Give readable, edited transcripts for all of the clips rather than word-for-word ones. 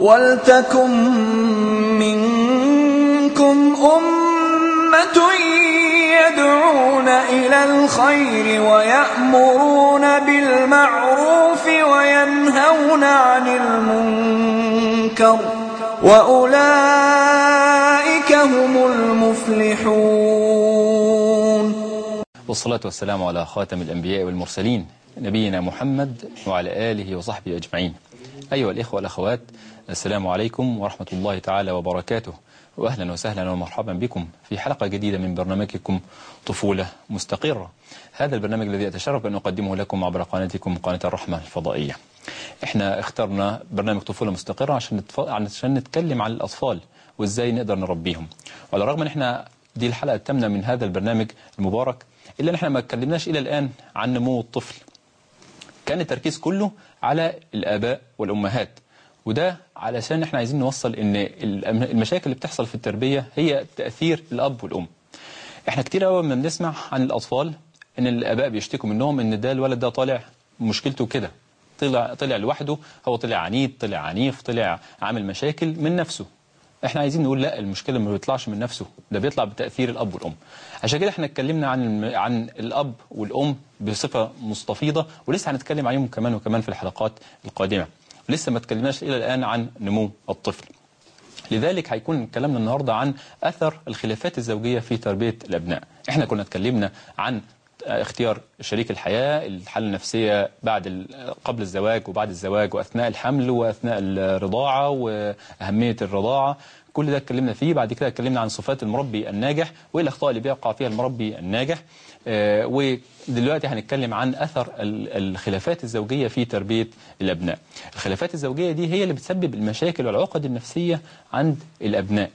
وَلْتَكُن مِّنكُمْ أُمَّةٌ يَدْعُونَ إِلَى الْخَيْرِ وَيَأْمُرُونَ بِالْمَعْرُوفِ وَيَنْهَوْنَ عَنِ الْمُنكَرِ وَأُولَئِكَ هُمُ الْمُفْلِحُونَ. والصلاة والسلام على خاتم الأنبياء والمرسلين نبينا محمد وعلى آله وصحبه أجمعين. أيها الإخوة والأخوات، السلام عليكم ورحمة الله تعالى وبركاته، وأهلا وسهلا ومرحبا بكم في حلقة جديدة من برنامجكم طفولة مستقرة. هذا البرنامج الذي أتشرف أن أقدمه لكم عبر قناتكم قناة الرحمة الفضائية. احنا اخترنا برنامج طفولة مستقرة عشان نتكلم عن الأطفال وإزاي نقدر نربيهم. وعلى الرغم أن احنا دي الحلقة الثامنة من هذا البرنامج المبارك، إلا أن احنا ما اتكلمناش إلى الآن عن نمو الطفل. كان التركيز كله على الآباء والأمهات، وده علشان احنا عايزين نوصل ان المشاكل اللي بتحصل في التربية هي تأثير الأب والأم. احنا كتير قوي لما بنسمع عن الأطفال ان الآباء بيشتكوا منهم ان ده الولد ده طالع مشكلته كده، طلع لوحده، هو طلع عنيد، طلع عنيف، طلع عامل مشاكل من نفسه. احنا عايزين نقول لا، المشكلة ما بيطلعش من نفسه، ده بيطلع بتأثير الأب والأم. عشان كده احنا اتكلمنا عن الأب والأم بصفة مستفيضة، ولسه هنتكلم عليهم كمان وكمان في الحلقات القادمة. لسه ما اتكلمناش إلى الآن عن نمو الطفل. لذلك هيكون كلامنا النهاردة عن أثر الخلافات الزوجية في تربية الأبناء. احنا كنا اتكلمنا عن اختيار شريك الحياة، الحالة النفسية قبل الزواج وبعد الزواج وأثناء الحمل وأثناء الرضاعة وأهمية الرضاعة، كل ده اتكلمنا فيه. بعد كده اتكلمنا عن صفات المربي الناجح وايه الأخطاء اللي بيقع فيها المربي الناجح. ودلوقتي هنتكلم عن أثر الخلافات الزوجية في تربية الأبناء. الخلافات الزوجية دي هي اللي بتسبب المشاكل والعقد النفسية عند الأبناء.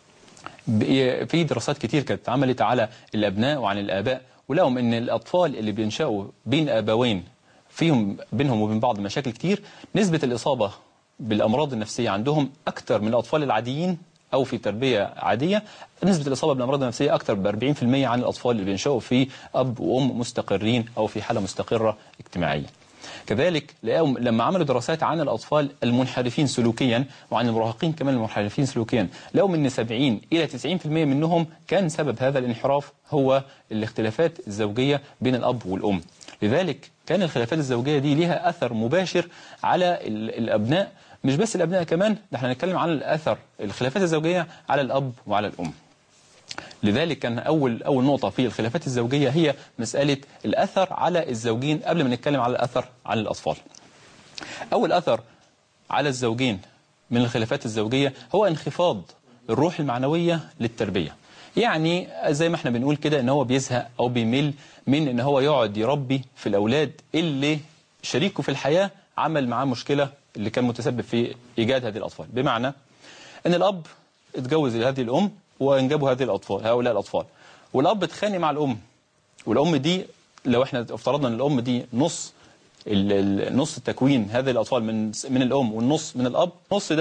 في دراسات كتير كانت اتعملت على الأبناء وعن الآباء، ولقوا ان الأطفال اللي بينشأوا بين أبوين بينهم وبين بعض مشاكل كتير، نسبة الإصابة بالأمراض النفسية عندهم أكتر من الأطفال العاديين أو في تربية عادية. نسبة الإصابة بالأمراض النفسية أكتر ب40% عن الأطفال اللي بينشأوا في أب وأم مستقرين أو في حالة مستقرة اجتماعية. كذلك لما عملوا دراسات عن الأطفال المنحرفين سلوكيا وعن المراهقين كمان المنحرفين سلوكيا، لقوا من 70 إلى 90% منهم كان سبب هذا الانحراف هو الاختلافات الزوجية بين الأب والأم. لذلك كان الخلافات الزوجية دي لها أثر مباشر على الأبناء. مش بس الأبناء، كمان نحن نتكلم عن الأثر الخلافات الزوجية على الأب وعلى الأم. لذلك كان أول نقطة في الخلافات الزوجية هي مسألة الأثر على الزوجين قبل ما نتكلم على الأثر على الأطفال. أول أثر على الزوجين من الخلافات الزوجية هو انخفاض الروح المعنوية للتربية. يعني زي ما احنا بنقول كده ان هو بيزهق أو بيمل من ان هو يقعد يربي في الأولاد اللي شريكه في الحياة عمل معاه مشكلة اللي كان متسبب في إيجاد هذه الأطفال. بمعنى ان الأب اتجوز هذه الأم وانجبوا هؤلاء الأطفال، والأب اتخانق مع الأم، والأم دي لو احنا افترضنا ان الأم دي نص التكوين هذه الأطفال من الأم والنص من الأب،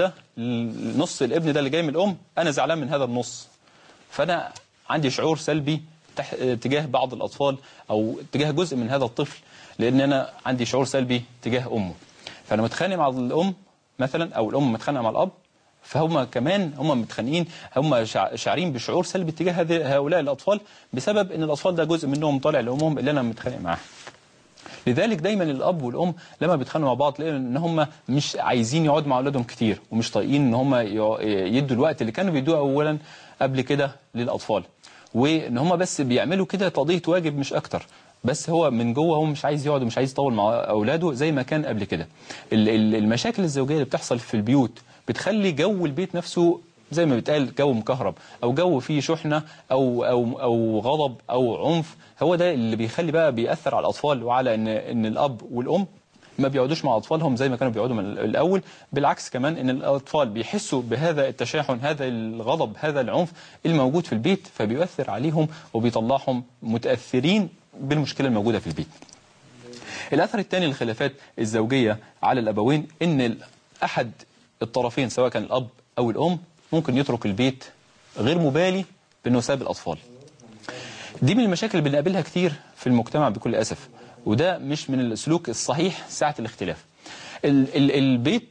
نص الابن ده اللي جاي من الأم، أنا زعلان من هذا النص، فأنا عندي شعور سلبي تجاه بعض الأطفال أو تجاه جزء من هذا الطفل، لأن أنا عندي شعور سلبي تجاه أمه. فأنا متخانق مع الأم مثلا أو الأم متخانقة مع الأب، فهم كمان هم متخانقين، هم شاعرين بشعور سلبي تجاه هؤلاء الأطفال بسبب ان الأطفال ده جزء منهم طالع لأمهم اللي أنا متخانق معاها. لذلك دايما الأب والأم لما بيتخانقوا مع بعض لأن ان هم مش عايزين يقعدوا مع أولادهم كتير، ومش طايقين ان هم يدوا الوقت اللي كانوا بيدوه أولا قبل كده للأطفال، وان هم بس بيعملوا كده تقضية واجب مش أكتر، بس هو من جوه هو مش عايز يقعد ومش عايز يطول مع أولاده زي ما كان قبل كده. المشاكل الزوجية اللي بتحصل في البيوت بتخلي جو البيت نفسه زي ما بيتقال جو مكهرب، او جو فيه شحنة او غضب او عنف. هو ده اللي بيخلي بقى بيأثر على الأطفال وعلى ان الأب والأم ما بيقعدوش مع أطفالهم زي ما كانوا بيقعدوا من الأول. بالعكس كمان ان الأطفال بيحسوا بهذا التشاحن، هذا الغضب، هذا العنف الموجود في البيت، فبيؤثر عليهم وبيطلعهم متأثرين بالمشكلة الموجودة في البيت. الأثر الثاني للخلافات الزوجية على الأبوين ان أحد الطرفين سواء كان الأب أو الأم ممكن يترك البيت غير مبالي بأنه ساب الأطفال. دي من المشاكل اللي بنقابلها كتير في المجتمع بكل أسف، وده مش من السلوك الصحيح ساعة الاختلاف. البيت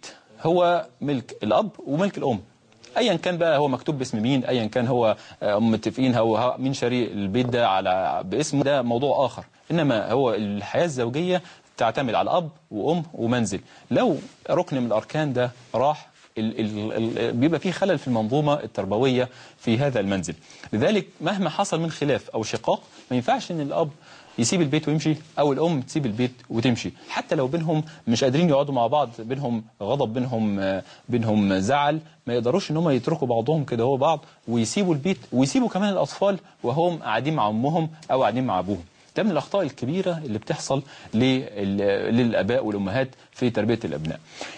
هو ملك الأب وملك الأم، ايا كان بقى هو مكتوب باسم مين، ايا كان هو متفقين هو مين شاري البيت ده على باسمه، ده موضوع اخر. انما هو الحياه الزوجيه تعتمد على اب وام ومنزل. لو ركن من الاركان ده راح بيبقى فيه خلل في المنظومه التربويه في هذا المنزل. لذلك مهما حصل من خلاف او شقاق ما ينفعش ان الاب يسيب البيت ويمشي او الام تسيب البيت وتمشي، حتى لو بينهم مش قادرين يقعدوا مع بعض، بينهم غضب، بينهم زعل، ما يقدروش ان هم يتركوا بعضهم كده هو بعض ويسيبوا البيت ويسيبوا كمان الاطفال وهم قاعدين مع امهم او قاعدين مع ابوهم. ده من الاخطاء الكبيره اللي بتحصل للاباء والامهات في تربيه الابناء.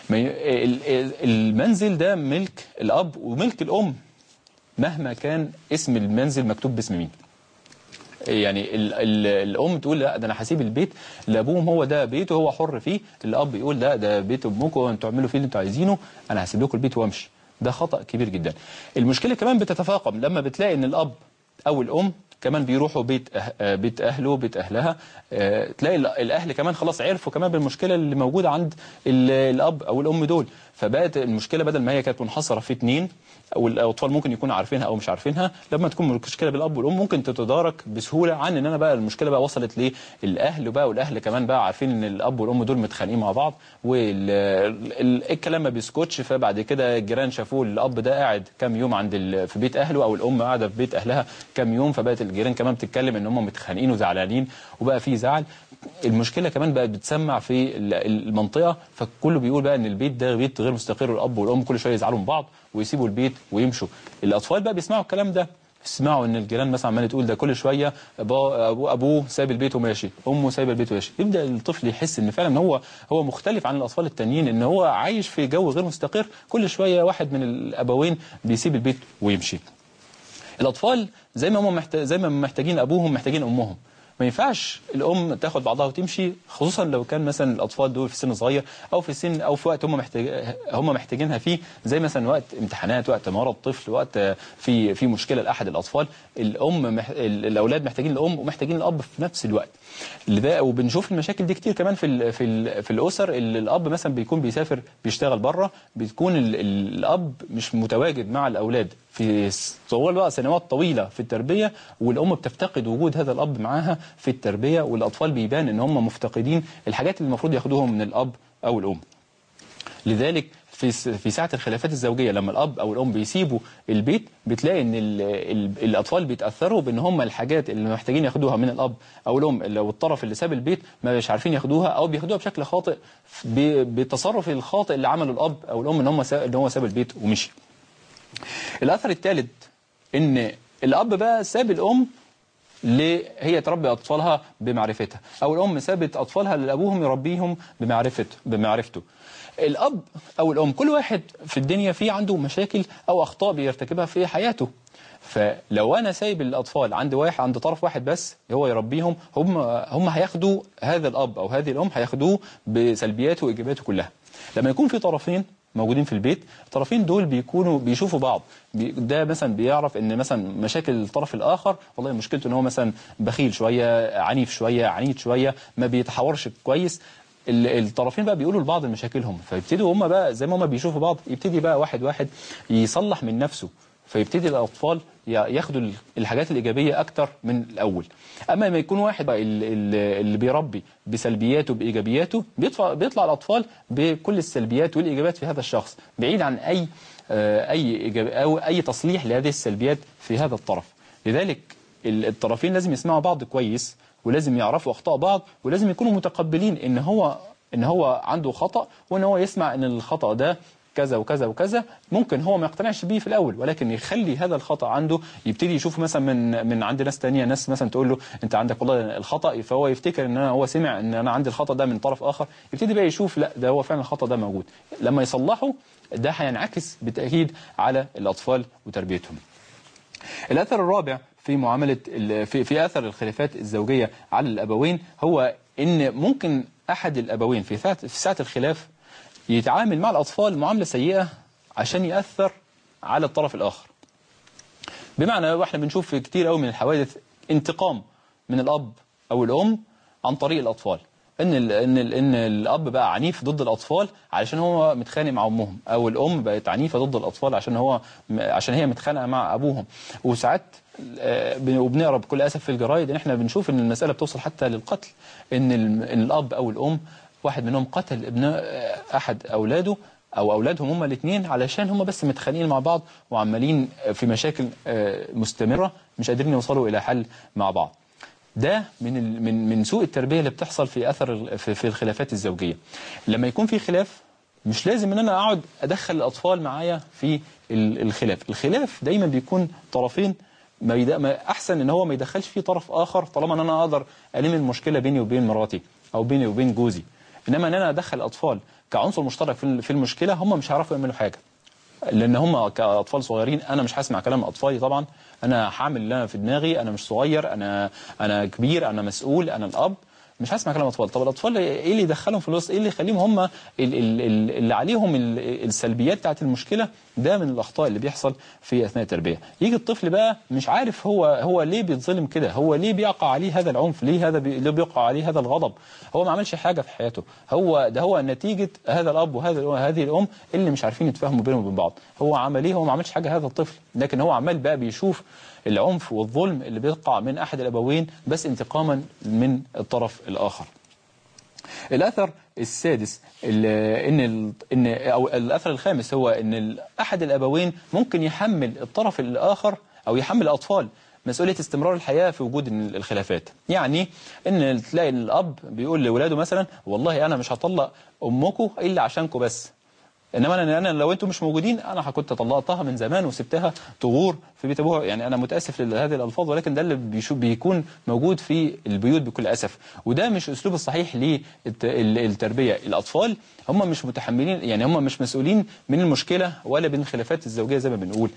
المنزل ده ملك الاب وملك الام مهما كان اسم المنزل مكتوب باسم مين. يعني الام تقول لا ده انا هسيب البيت لابوهم، هو ده بيته هو حر فيه، الاب يقول لا ده بيت امكم وانتوا اعملوا فيه اللي انتوا عايزينه، انا هسيب لكم البيت وامشي. ده خطأ كبير جدا. المشكله كمان بتتفاقم لما بتلاقي ان الاب او الام كمان بيروحوا بيت اهله بيت اهلها، تلاقي الاهل كمان خلاص عرفوا كمان بالمشكله اللي موجوده عند الاب او الام دول، فبقت المشكله بدل ما هي كانت منحصره في اتنين او الاطفال ممكن يكونوا عارفينها او مش عارفينها، لما تكون مشكله بالاب والام ممكن تتدارك بسهوله عن ان انا بقى المشكله بقى وصلت للاهل بقى، والاهل كمان بقى عارفين ان الاب والام دول متخانقين مع بعض والكلام ما بيسكتش، فبعد كده الجيران شافوه الاب ده قاعد كام يوم عند في بيت اهله او الام قاعده في بيت اهلها كام يوم، فبقت الجيران كمان بتتكلم ان هم متخانقين وزعلانين وبقى في زعل. المشكله كمان بقت بتسمع في المنطقه، فكله بيقول بقى ان البيت ده بيت غير مستقر، والاب والام كل شويه يزعلوا من بعض ويسيبوا البيت ويمشوا. الاطفال بقى بيسمعوا الكلام ده، يسمعوا ان الجيران مثلا عماله تقول ده كل شويه ابوه سايب البيت وماشي، امه سايبه البيت وماشي، يبدا الطفل يحس ان فعلا هو مختلف عن الاطفال التانيين، ان هو عايش في جو غير مستقر، كل شويه واحد من الابوين بيسيب البيت ويمشي. الاطفال زي ما محتاجين ابوهم محتاجين امهم. ما ينفعش الام تاخد بعضها وتمشي، خصوصا لو كان مثلا الاطفال دول في سن صغير او في سن او في وقت هم محتاجينها فيه، زي مثلا وقت امتحانات، وقت مرض طفل، وقت في مشكله لاحد الاطفال. الاولاد محتاجين الام ومحتاجين الاب في نفس الوقت. وبنشوف المشاكل دي كتير كمان في الاسر اللي الاب مثلا بيكون بيسافر بيشتغل بره، بتكون الاب مش متواجد مع الاولاد في طوال بقى سنوات طويله في التربيه، والام بتفتقد وجود هذا الاب معاها في التربيه، والاطفال بيبان ان هم مفتقدين الحاجات اللي المفروض ياخدوهم من الاب او الام. لذلك في ساعة الخلافات الزوجية لما الأب أو الأم بيسيبوا البيت، بتلاقي إن الأطفال بيتأثروا بإن هم الحاجات اللي محتاجين ياخدوها من الأب أو الأم، لو الطرف اللي ساب البيت ما مش عارفين ياخدوها أو بياخدوها بشكل خاطئ بالتصرف الخاطئ اللي عمله الأب أو الأم إن هو ساب البيت ومشي. الأثر الثالث إن الأب بقى ساب الأم هي تربي أطفالها بمعرفتها، أو الأم سابت أطفالها لأبوهم يربيهم بمعرفته. الأب أو الأم كل واحد في الدنيا فيه عنده مشاكل أو أخطاء بيرتكبها في حياته، فلو أنا سايب الأطفال عند طرف واحد بس هو يربيهم، هم هياخدوا هذا الأب أو هذه الأم هياخدوه بسلبياته وإيجاباته كلها. لما يكون في طرفين موجودين في البيت، الطرفين دول بيكونوا بيشوفوا بعض، ده مثلا بيعرف ان مثلا مشاكل الطرف الاخر والله مشكلته ان هو مثلا بخيل شويه، عنيف شويه، عنيد شويه، ما بيتحاورش كويس. الطرفين بقى بيقولوا لبعض مشاكلهم، فيبتدوا هم بقى زي ما هم بيشوفوا بعض يبتدي بقى واحد واحد يصلح من نفسه، فيبتدي الأطفال ياخدوا الحاجات الإيجابية أكتر من الأول. أما لما يكون واحد بقى اللي بيربي بسلبياته بإيجابياته، بيطلع الأطفال بكل السلبيات والإيجابيات في هذا الشخص، بعيد عن أي تصليح لهذه السلبيات في هذا الطرف. لذلك الطرفين لازم يسمعوا بعض كويس، ولازم يعرفوا أخطاء بعض، ولازم يكونوا متقبلين إن هو عنده خطأ، وإن هو يسمع إن الخطأ ده كذا وكذا وكذا، ممكن هو ما يقتنعش بيه في الأول، ولكن يخلي هذا الخطأ عنده، يبتدي يشوف مثلا من عند ناس تانية، ناس مثلا تقول له أنت عندك والله الخطأ، فهو يفتكر إن هو سمع إن أنا عندي الخطأ ده من طرف آخر، يبتدي بقى يشوف لا ده هو فعلا الخطأ ده موجود. لما يصلحه ده هينعكس بالتأكيد على الأطفال وتربيتهم. الأثر الرابع في معاملة في أثر الخلافات الزوجية على الأبوين هو إن ممكن أحد الأبوين في ساعة الخلاف يتعامل مع الأطفال معاملة سيئة عشان يأثر على الطرف الآخر. بمعنى احنا بنشوف في كتير قوي من الحوادث انتقام من الأب أو الأم عن طريق الأطفال. ان الاب بقى عنيف ضد الاطفال علشان هو متخانق مع امهم، او الام بقت عنيفه ضد الاطفال عشان هي متخانقه مع ابوهم. وساعات وبنقرا بكل اسف في الجرايد ان احنا بنشوف ان المساله بتوصل حتى للقتل، ان الاب او الام واحد منهم قتل ابن احد اولاده او اولادهم هما الاثنين علشان هما بس متخانقين مع بعض وعمالين في مشاكل مستمره مش قادرين يوصلوا الى حل مع بعض. ده من سوء التربيه اللي بتحصل في اثر في الخلافات الزوجيه. لما يكون في خلاف مش لازم ان انا اقعد ادخل الاطفال معايا في الخلاف دايما بيكون طرفين، احسن ان هو ما يدخلش فيه طرف اخر طالما ان انا اقدر الم المشكله بيني وبين مراتي او بيني وبين جوزي. انما ان انا ادخل الاطفال كعنصر مشترك في المشكله، هم مش هيعرفوا يعملوا حاجه، لان هم كاطفال صغيرين. انا مش هسمع كلام اطفالي طبعا، انا هعمل اللي انا في دماغي، انا مش صغير، انا كبير، انا مسؤول، انا الاب، مش هسمع كلام الاطفال. طب الاطفال ايه اللي يدخلهم في الوسط؟ ايه اللي يخليهم هم اللي عليهم السلبيات بتاعت المشكله؟ ده من الاخطاء اللي بيحصل في اثناء التربيه. يجي الطفل بقى مش عارف هو ليه بيتظلم كده، هو ليه بيقع عليه هذا العنف، ليه بيقع عليه هذا الغضب. هو ما عملش حاجه في حياته، هو نتيجه هذا الاب وهذه الام اللي مش عارفين يتفاهموا بينهم وبين بعض. هو عمل ايه؟ هو ما عملش حاجه هذا الطفل، لكن هو عمال بقى بيشوف العنف والظلم اللي بيقع من احد الابوين بس انتقاما من الطرف الاخر. الاثر السادس او الاثر الخامس هو ان احد الابوين ممكن يحمل الطرف الاخر او يحمل الاطفال مسؤوليه استمرار الحياه في وجود الخلافات. يعني ان تلاقي الاب بيقول لاولاده مثلا والله انا مش هطلق امكم الا عشانكم بس، انما انا لو انتم مش موجودين انا كنت طلقتها من زمان وسبتها تغور في بيت ابوها. يعني انا متاسف لهذه الالفاظ، ولكن ده اللي بيكون موجود في البيوت بكل اسف، وده مش اسلوب الصحيح للتربيه. الاطفال هم مش متحملين، يعني هم مش مسؤولين من المشكله ولا من الخلافات الزوجيه زي ما بنقول،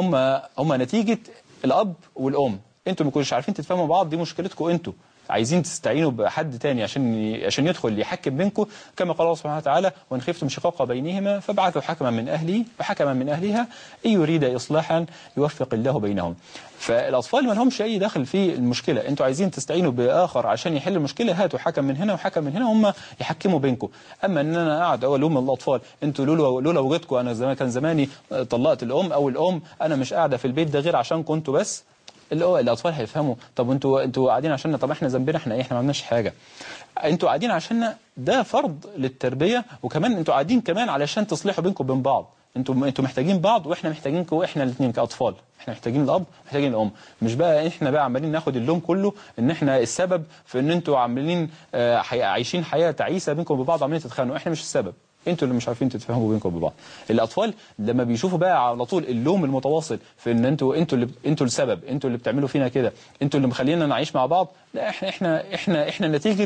هم نتيجه الاب والام. انتم ما كنتوش عارفين تتفاهموا بعض، دي مشكلتكم انتم، عايزين تستعينوا بحد تاني عشان يدخل يحكم بينكم، كما قال الله سبحانه وتعالى وان خفتم شقاق بينهما فابعثوا حكما من اهله وحكما من اهلها ان يريد اصلاحا يوفق الله بينهم. فالاطفال ما لهمش اي دخل في المشكله، انتوا عايزين تستعينوا باخر عشان يحل المشكله، هاتوا حكم من هنا وحكم من هنا هم يحكموا بينكم. اما ان انا قاعد اقول لهم الاطفال انتوا لولا وجودكم انا كان زماني طلقت الام، او الام انا مش قاعده في البيت ده غير عشانكم انتوا بس، الاطفال هيفهموا طب انتوا قاعدين عشاننا، طب احنا ذنبنا احنا ايه؟ احنا ما عملناش حاجه، انتوا قاعدين عشاننا، ده فرض للتربيه، وكمان انتوا قاعدين كمان علشان تصلحوا بينكم وبين بعض. انتوا محتاجين بعض واحنا محتاجينكم، احنا الاثنين كاطفال، احنا محتاجين الاب محتاجين الام، مش بقى احنا بقى عمالين ناخد اللوم كله ان احنا السبب في ان انتوا عاملين عايشين حياه تعيسه بينكم وبين بعض، عاملين تتخانقوا. احنا مش السبب، انتوا اللي مش عارفين تتفاهموا بينكم وبين بعض. الاطفال لما بيشوفوا بقى على طول اللوم المتواصل في ان انتوا السبب، انتوا اللي بتعملوا فينا كده، انتوا اللي مخلينا نعيش مع بعض، لا احنا نتيجه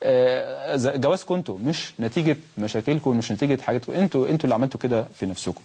جوازكم انتوا، مش نتيجه مشاكلكم، مش نتيجه حاجاتكم، انتوا اللي عملتوا كده في نفسكم.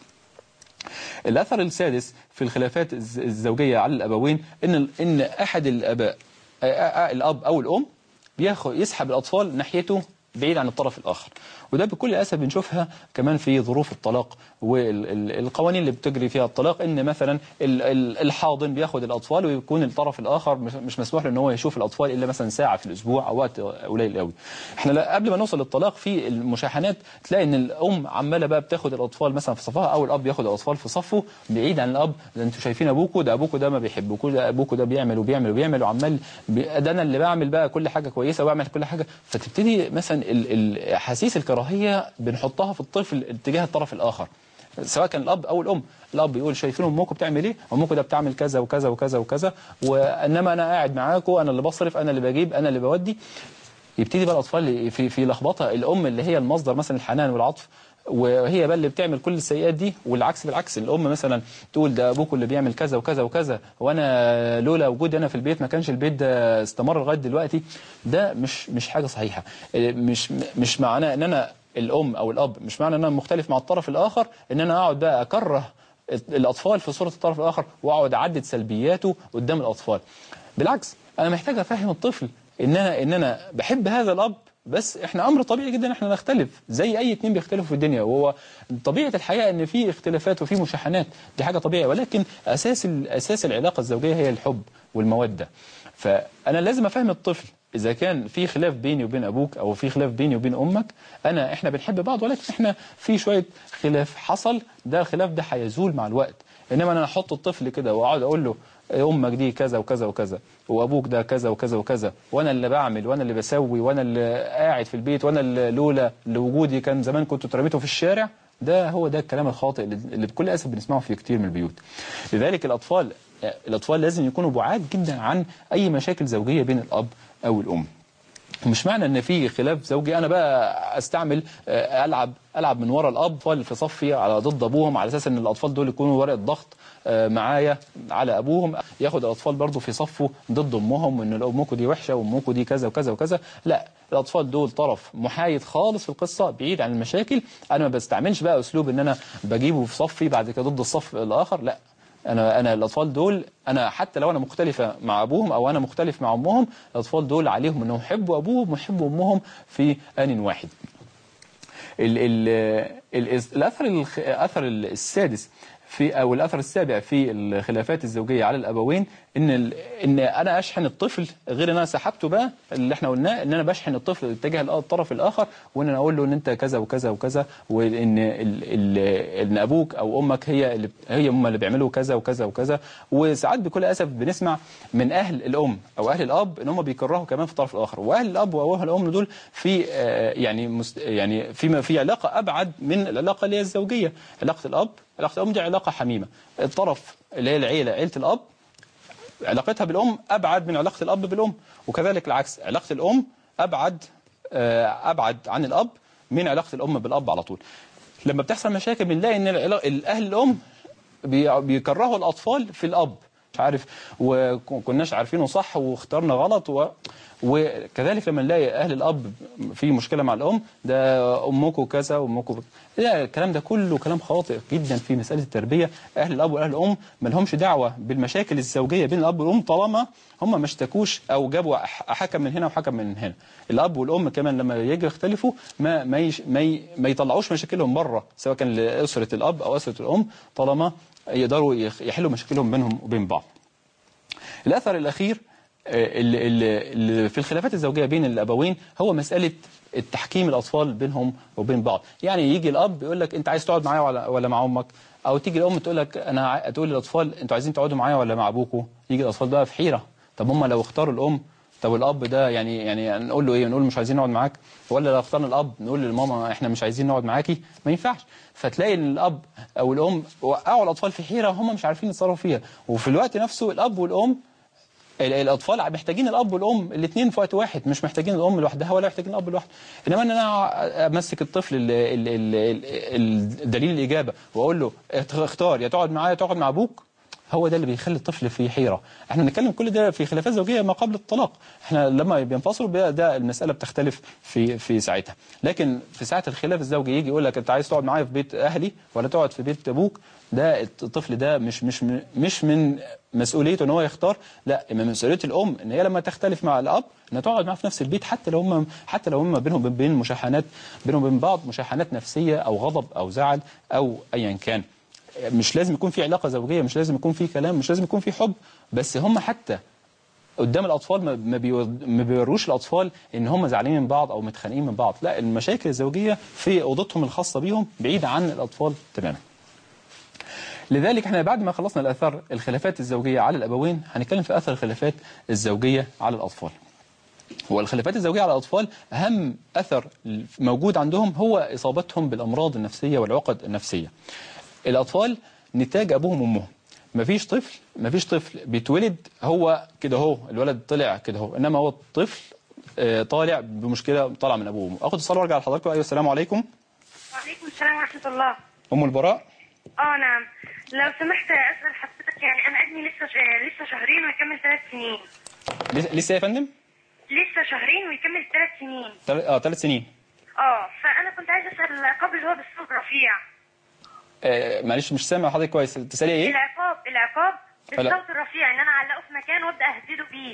الاثر السادس في الخلافات الزوجيه على الابوين ان احد الاباء الاب او الام يسحب الاطفال ناحيته بعيد عن الطرف الآخر، وده بكل أسف بنشوفها كمان في ظروف الطلاق والقوانين اللي بتجري فيها الطلاق، ان مثلا الحاضن بياخد الأطفال ويكون الطرف الآخر مش مسموح له ان هو يشوف الأطفال إلا مثلا ساعة في الأسبوع أو وقت قليل قوي. احنا قبل ما نوصل للطلاق في المشاحنات تلاقي ان الأم عمالة بقى بتاخد الأطفال مثلا في صفها، أو الأب ياخد الأطفال في صفه بعيد عن الأب. ده انتوا شايفين أبوكوا ده ما بيحبكوا، ده أبوكوا ده بيعمل وبيعمل وبيعمل وعمال ده أنا اللي بعمل بقى كل حاجة كويسة وبعمل كل حاجة. فتبتدي مثلا احاسيس الكراهيه بنحطها في الطفل اتجاه الطرف الاخر، سواء كان الاب او الام. الاب يقول شايفين امكم بتعمل ايه؟ امكم ده بتعمل كذا وكذا وكذا وكذا، وانما انا قاعد معاكم، انا اللي بصرف، انا اللي بجيب، انا اللي بودي. يبتدي بقى الاطفال في لخبطه، الام اللي هي المصدر مثلا الحنان والعطف وهي بقى اللي بتعمل كل السيئات دي، والعكس بالعكس، الام مثلا تقول ده ابوكم اللي بيعمل كذا وكذا وكذا، وانا لولا وجودي انا في البيت ما كانش البيت ده استمر لغايه دلوقتي. ده مش حاجه صحيحه. مش معناه ان انا الام او الاب، مش معنى ان انا مختلف مع الطرف الاخر ان انا اقعد بقى اكره الاطفال في صوره الطرف الاخر واقعد اعدد سلبياته قدام الاطفال. بالعكس، انا محتاج افهم الطفل ان انا بحب هذا الاب، بس احنا امر طبيعي جدا احنا نختلف زي اي اتنين بيختلفوا في الدنيا، وهو طبيعه الحياه ان في اختلافات وفي مشاحنات، دي حاجه طبيعيه، ولكن اساس العلاقه الزوجيه هي الحب والموده. فانا لازم افهم الطفل إذا كان في خلاف بيني وبين أبوك أو في خلاف بيني وبين أمك، إحنا بنحب بعض، ولكن إحنا في شوية خلاف حصل، ده الخلاف ده هيزول مع الوقت. إنما أنا أحط الطفل كده وأقعد أقول له أمك دي كذا وكذا وكذا، وأبوك ده كذا وكذا وكذا، وأنا اللي بعمل وأنا اللي بسوي وأنا اللي قاعد في البيت وأنا اللي لولا لوجودي كان زمان كنت اترميته في الشارع، هو ده الكلام الخاطئ اللي بكل أسف بنسمعه في كتير من البيوت. لذلك الأطفال لازم يكونوا بعاد جدا عن أي مشاكل زوجية بين الأب أو الأم. مش معنى ان في خلاف زوجي انا بقى استعمل العب من وراء الاطفال في صفي على ضد ابوهم، على اساس ان الاطفال دول يكونوا ورقه ضغط معايا على ابوهم، ياخد الاطفال برضو في صفه ضد امهم، وان امكم دي وحشه وامكم دي كذا وكذا وكذا. لا، الاطفال دول طرف محايد خالص في القصه، بعيد عن المشاكل. انا ما بستعملش بقى اسلوب ان انا بجيبه في صفي بعد كده ضد الصف الاخر، لا. انا الاطفال دول، انا حتى لو انا مختلفه مع ابوهم او انا مختلف مع امهم، الاطفال دول عليهم انهم يحبوا ابوهم ويحبوا امهم في ان واحد. الاثر السادس او الاثر السابع في الخلافات الزوجيه على الابوين ان انا اشحن الطفل، غير ان انا سحبته بقى اللي احنا قلناه، ان انا بشحن الطفل اتجاه الطرف الاخر، وان انا اقول له ان انت كذا وكذا وكذا، وان ان ابوك او امك هم اللي بيعملوا كذا وكذا وكذا. وساعات بكل اسف بنسمع من اهل الام او اهل الاب ان هم بيكرهوا كمان في الطرف الاخر، واهل الاب واهل الام دول في يعني في علاقه ابعد من العلاقه اللي هي الزوجيه. علاقه الام دي علاقه حميمه، الطرف اللي هي العيله، عيله الاب، علاقتها بالام ابعد من علاقه الاب بالام، وكذلك العكس، علاقه الام ابعد عن الاب من علاقه الام بالاب على طول. لما بتحصل مشاكل بنلاقي ان اهل الام بيكرهوا الاطفال في الاب، مش عارف، وكناش عارفينه صح واخترنا غلط وكذلك لما نلاقي اهل الاب في مشكله مع الام، ده امكم كذا وامكم، لا، الكلام ده كله كلام خاطئ جدا في مساله التربيه. اهل الاب واهل الام ما لهمش دعوه بالمشاكل الزوجيه بين الاب والام طالما هم ما اشتكوش او جابوا حكم من هنا وحكم من هنا. الاب والام كمان لما يجي يختلفوا ما يطلعوش مشاكلهم بره، سواء كان لاسره الاب او اسره الام، طالما يقدروا يحلوا مشاكلهم بينهم وبين بعض. الاثر الاخير اللي في الخلافات الزوجيه بين الابوين هو مساله التحكيم الاطفال بينهم وبين بعض. يعني يجي الاب يقول لك انت عايز تقعد معايا ولا مع امك، او تيجي الام تقول لك تقول للاطفال انتوا عايزين تقعدوا معايا ولا مع ابوكم. يجي الاطفال بقى في حيره، طب هم لو اختاروا الام، طب الاب ده يعني نقول له ايه؟ نقول مش عايزين نقعد معاك؟ ولا لو اخترنا الاب نقول للماما احنا مش عايزين نقعد معاكي؟ ما ينفعش. فتلاقي ان الاب او الام وقعوا الاطفال في حيره هم مش عارفين يتصرفوا فيها، وفي الوقت نفسه الاب والام، الاطفال محتاجين الاب والام الاثنين في وقت واحد، مش محتاجين الام لوحدها ولا محتاجين الاب لوحده. انما ان انا امسك الطفل الدليل الاجابه واقول له اختار، يا تقعد معايا تقعد مع ابوك، هو ده اللي بيخلي الطفل في حيره. احنا بنتكلم كل ده في خلافات زوجيه ما قبل الطلاق، احنا لما بينفصلوا ده المساله بتختلف في ساعتها. لكن في ساعه الخلاف الزوجي يجي يقول لك انت عايز تقعد معايا في بيت اهلي ولا تقعد في بيت ابوك، ده الطفل ده مش من مسؤوليته ان هو يختار، لا، من مسؤوليه الام ان هي لما تختلف مع الاب انها تقعد معاه في نفس البيت، حتى لو هم بينهم وبين مشاحنات بينهم وبين بعض، مشاحنات نفسيه او غضب او زعل او ايا كان. مش لازم يكون في علاقه زوجيه، مش لازم يكون في كلام، مش لازم يكون في حب، بس هم حتى قدام الاطفال ما بيوروش الاطفال ان هم زعلانين من بعض او متخانقين من بعض، لا، المشاكل الزوجيه في اوضتهم الخاصه بيهم بعيده عن الاطفال تماما. لذلك احنا بعد ما خلصنا الاثار الخلافات الزوجيه على الابوين، هنتكلم في اثر الخلافات الزوجيه على الاطفال. والخلافات الزوجيه على الاطفال اهم اثر موجود عندهم هو اصابتهم بالامراض النفسيه والعقد النفسيه. الاطفال نتاج ابوهم وامهم. مفيش طفل بيتولد هو كده، هو الولد طلع كده هو، انما هو الطفل طالع بمشكله طالعه من ابوه وامه. اخد اتصال وارجع لحضراتكم. ايوه، السلام عليكم. وعليكم السلام ورحمه الله. ام البراء. نعم، لو سمحت اسال حضرتك، يعني انا ابني لسه شهرين ويكمل 3 سنين. لسه يا فندم؟ لسه شهرين ويكمل 3 سنين. 3 سنين. فانا كنت عايز اسال قبل هو بالصوت رفيع. معلش مش سامع حضرتك كويس، تسالي ايه؟ العقاب بالصوت الرفيع، ان انا اعلقه في مكان وابدا اهدده بيه.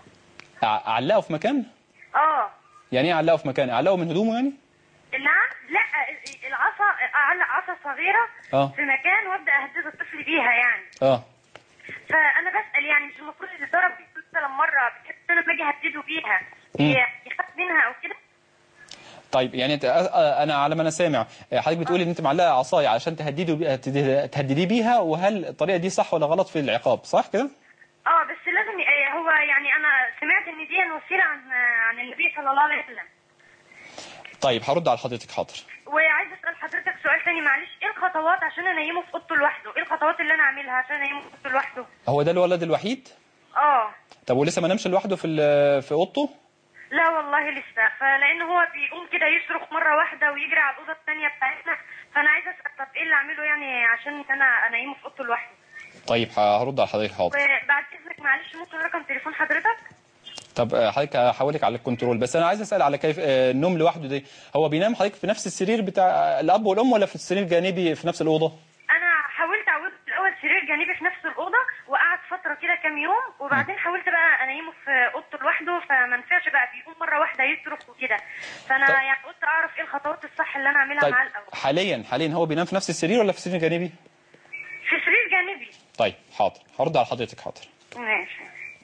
اعلقه في مكان؟ يعني ايه اعلقه في مكان؟ اعلقه من هدومه يعني؟ نعم، لا، العصا، اعلق عصا صغيره في مكان وابدا اهدد الطفل بيها يعني. فانا بسال، يعني مش المفروض يتضرب مثلا مره، بحيث انا باجي اهدده بيها يخاف منها او كده. طيب يعني انت انا على ما انا سامع حضرتك بتقولي ان انت معلقه عصايه علشان تهددي بيها، وهل الطريقه دي صح ولا غلط في العقاب، صح كده؟ بس لازم هو يعني انا سمعت ان دي وسيله عن النبي صلى الله عليه وسلم. طيب هرد على حضرتك، حاضر. وعايز اسال حضرتك سؤال ثاني معلش، ايه الخطوات عشان انيمه في اوضته لوحده؟ ايه الخطوات اللي انا اعملها عشان انيمه في اوضته لوحده؟ هو ده الولد الوحيد؟ طب ولسه ما نامش لوحده في اوضته؟ لا والله لسه، فلان هو بيقوم كده يصرخ مره واحده ويجري على الاوضه الثانيه بتاعتنا، فانا عايزه اسال طب ايه اللي اعمله يعني عشان انا انيمه في اوضته لوحده؟ طيب هرد على حضرتك، حاضر. وبعد اذنك معلش ممكن رقم تليفون حضرتك؟ طب حضرتك هحولك على الكنترول، بس انا عايز اسال على كيف النوم لوحده دي. هو بينام حضرتك في نفس السرير بتاع الاب والام ولا في السرير جانبي في نفس الاوضه؟ انا حاولت اعوده في الاول سرير جانبي في نفس الاوضه، وقعد فتره كده كام يوم، وبعدين حاولت بقى انيمه في اوضته لوحده، فما نفعش بقى، بيقوم مره واحده يصرخ وكده، فانا يعني قلت اعرف ايه الخطوات الصح اللي انا اعملها طيب معاه الاول. حاليا هو بينام في نفس السرير ولا في سرير جانبي؟ في سرير جانبي. طيب حاضر، هرد على حضرتك، حاضر. ماشي.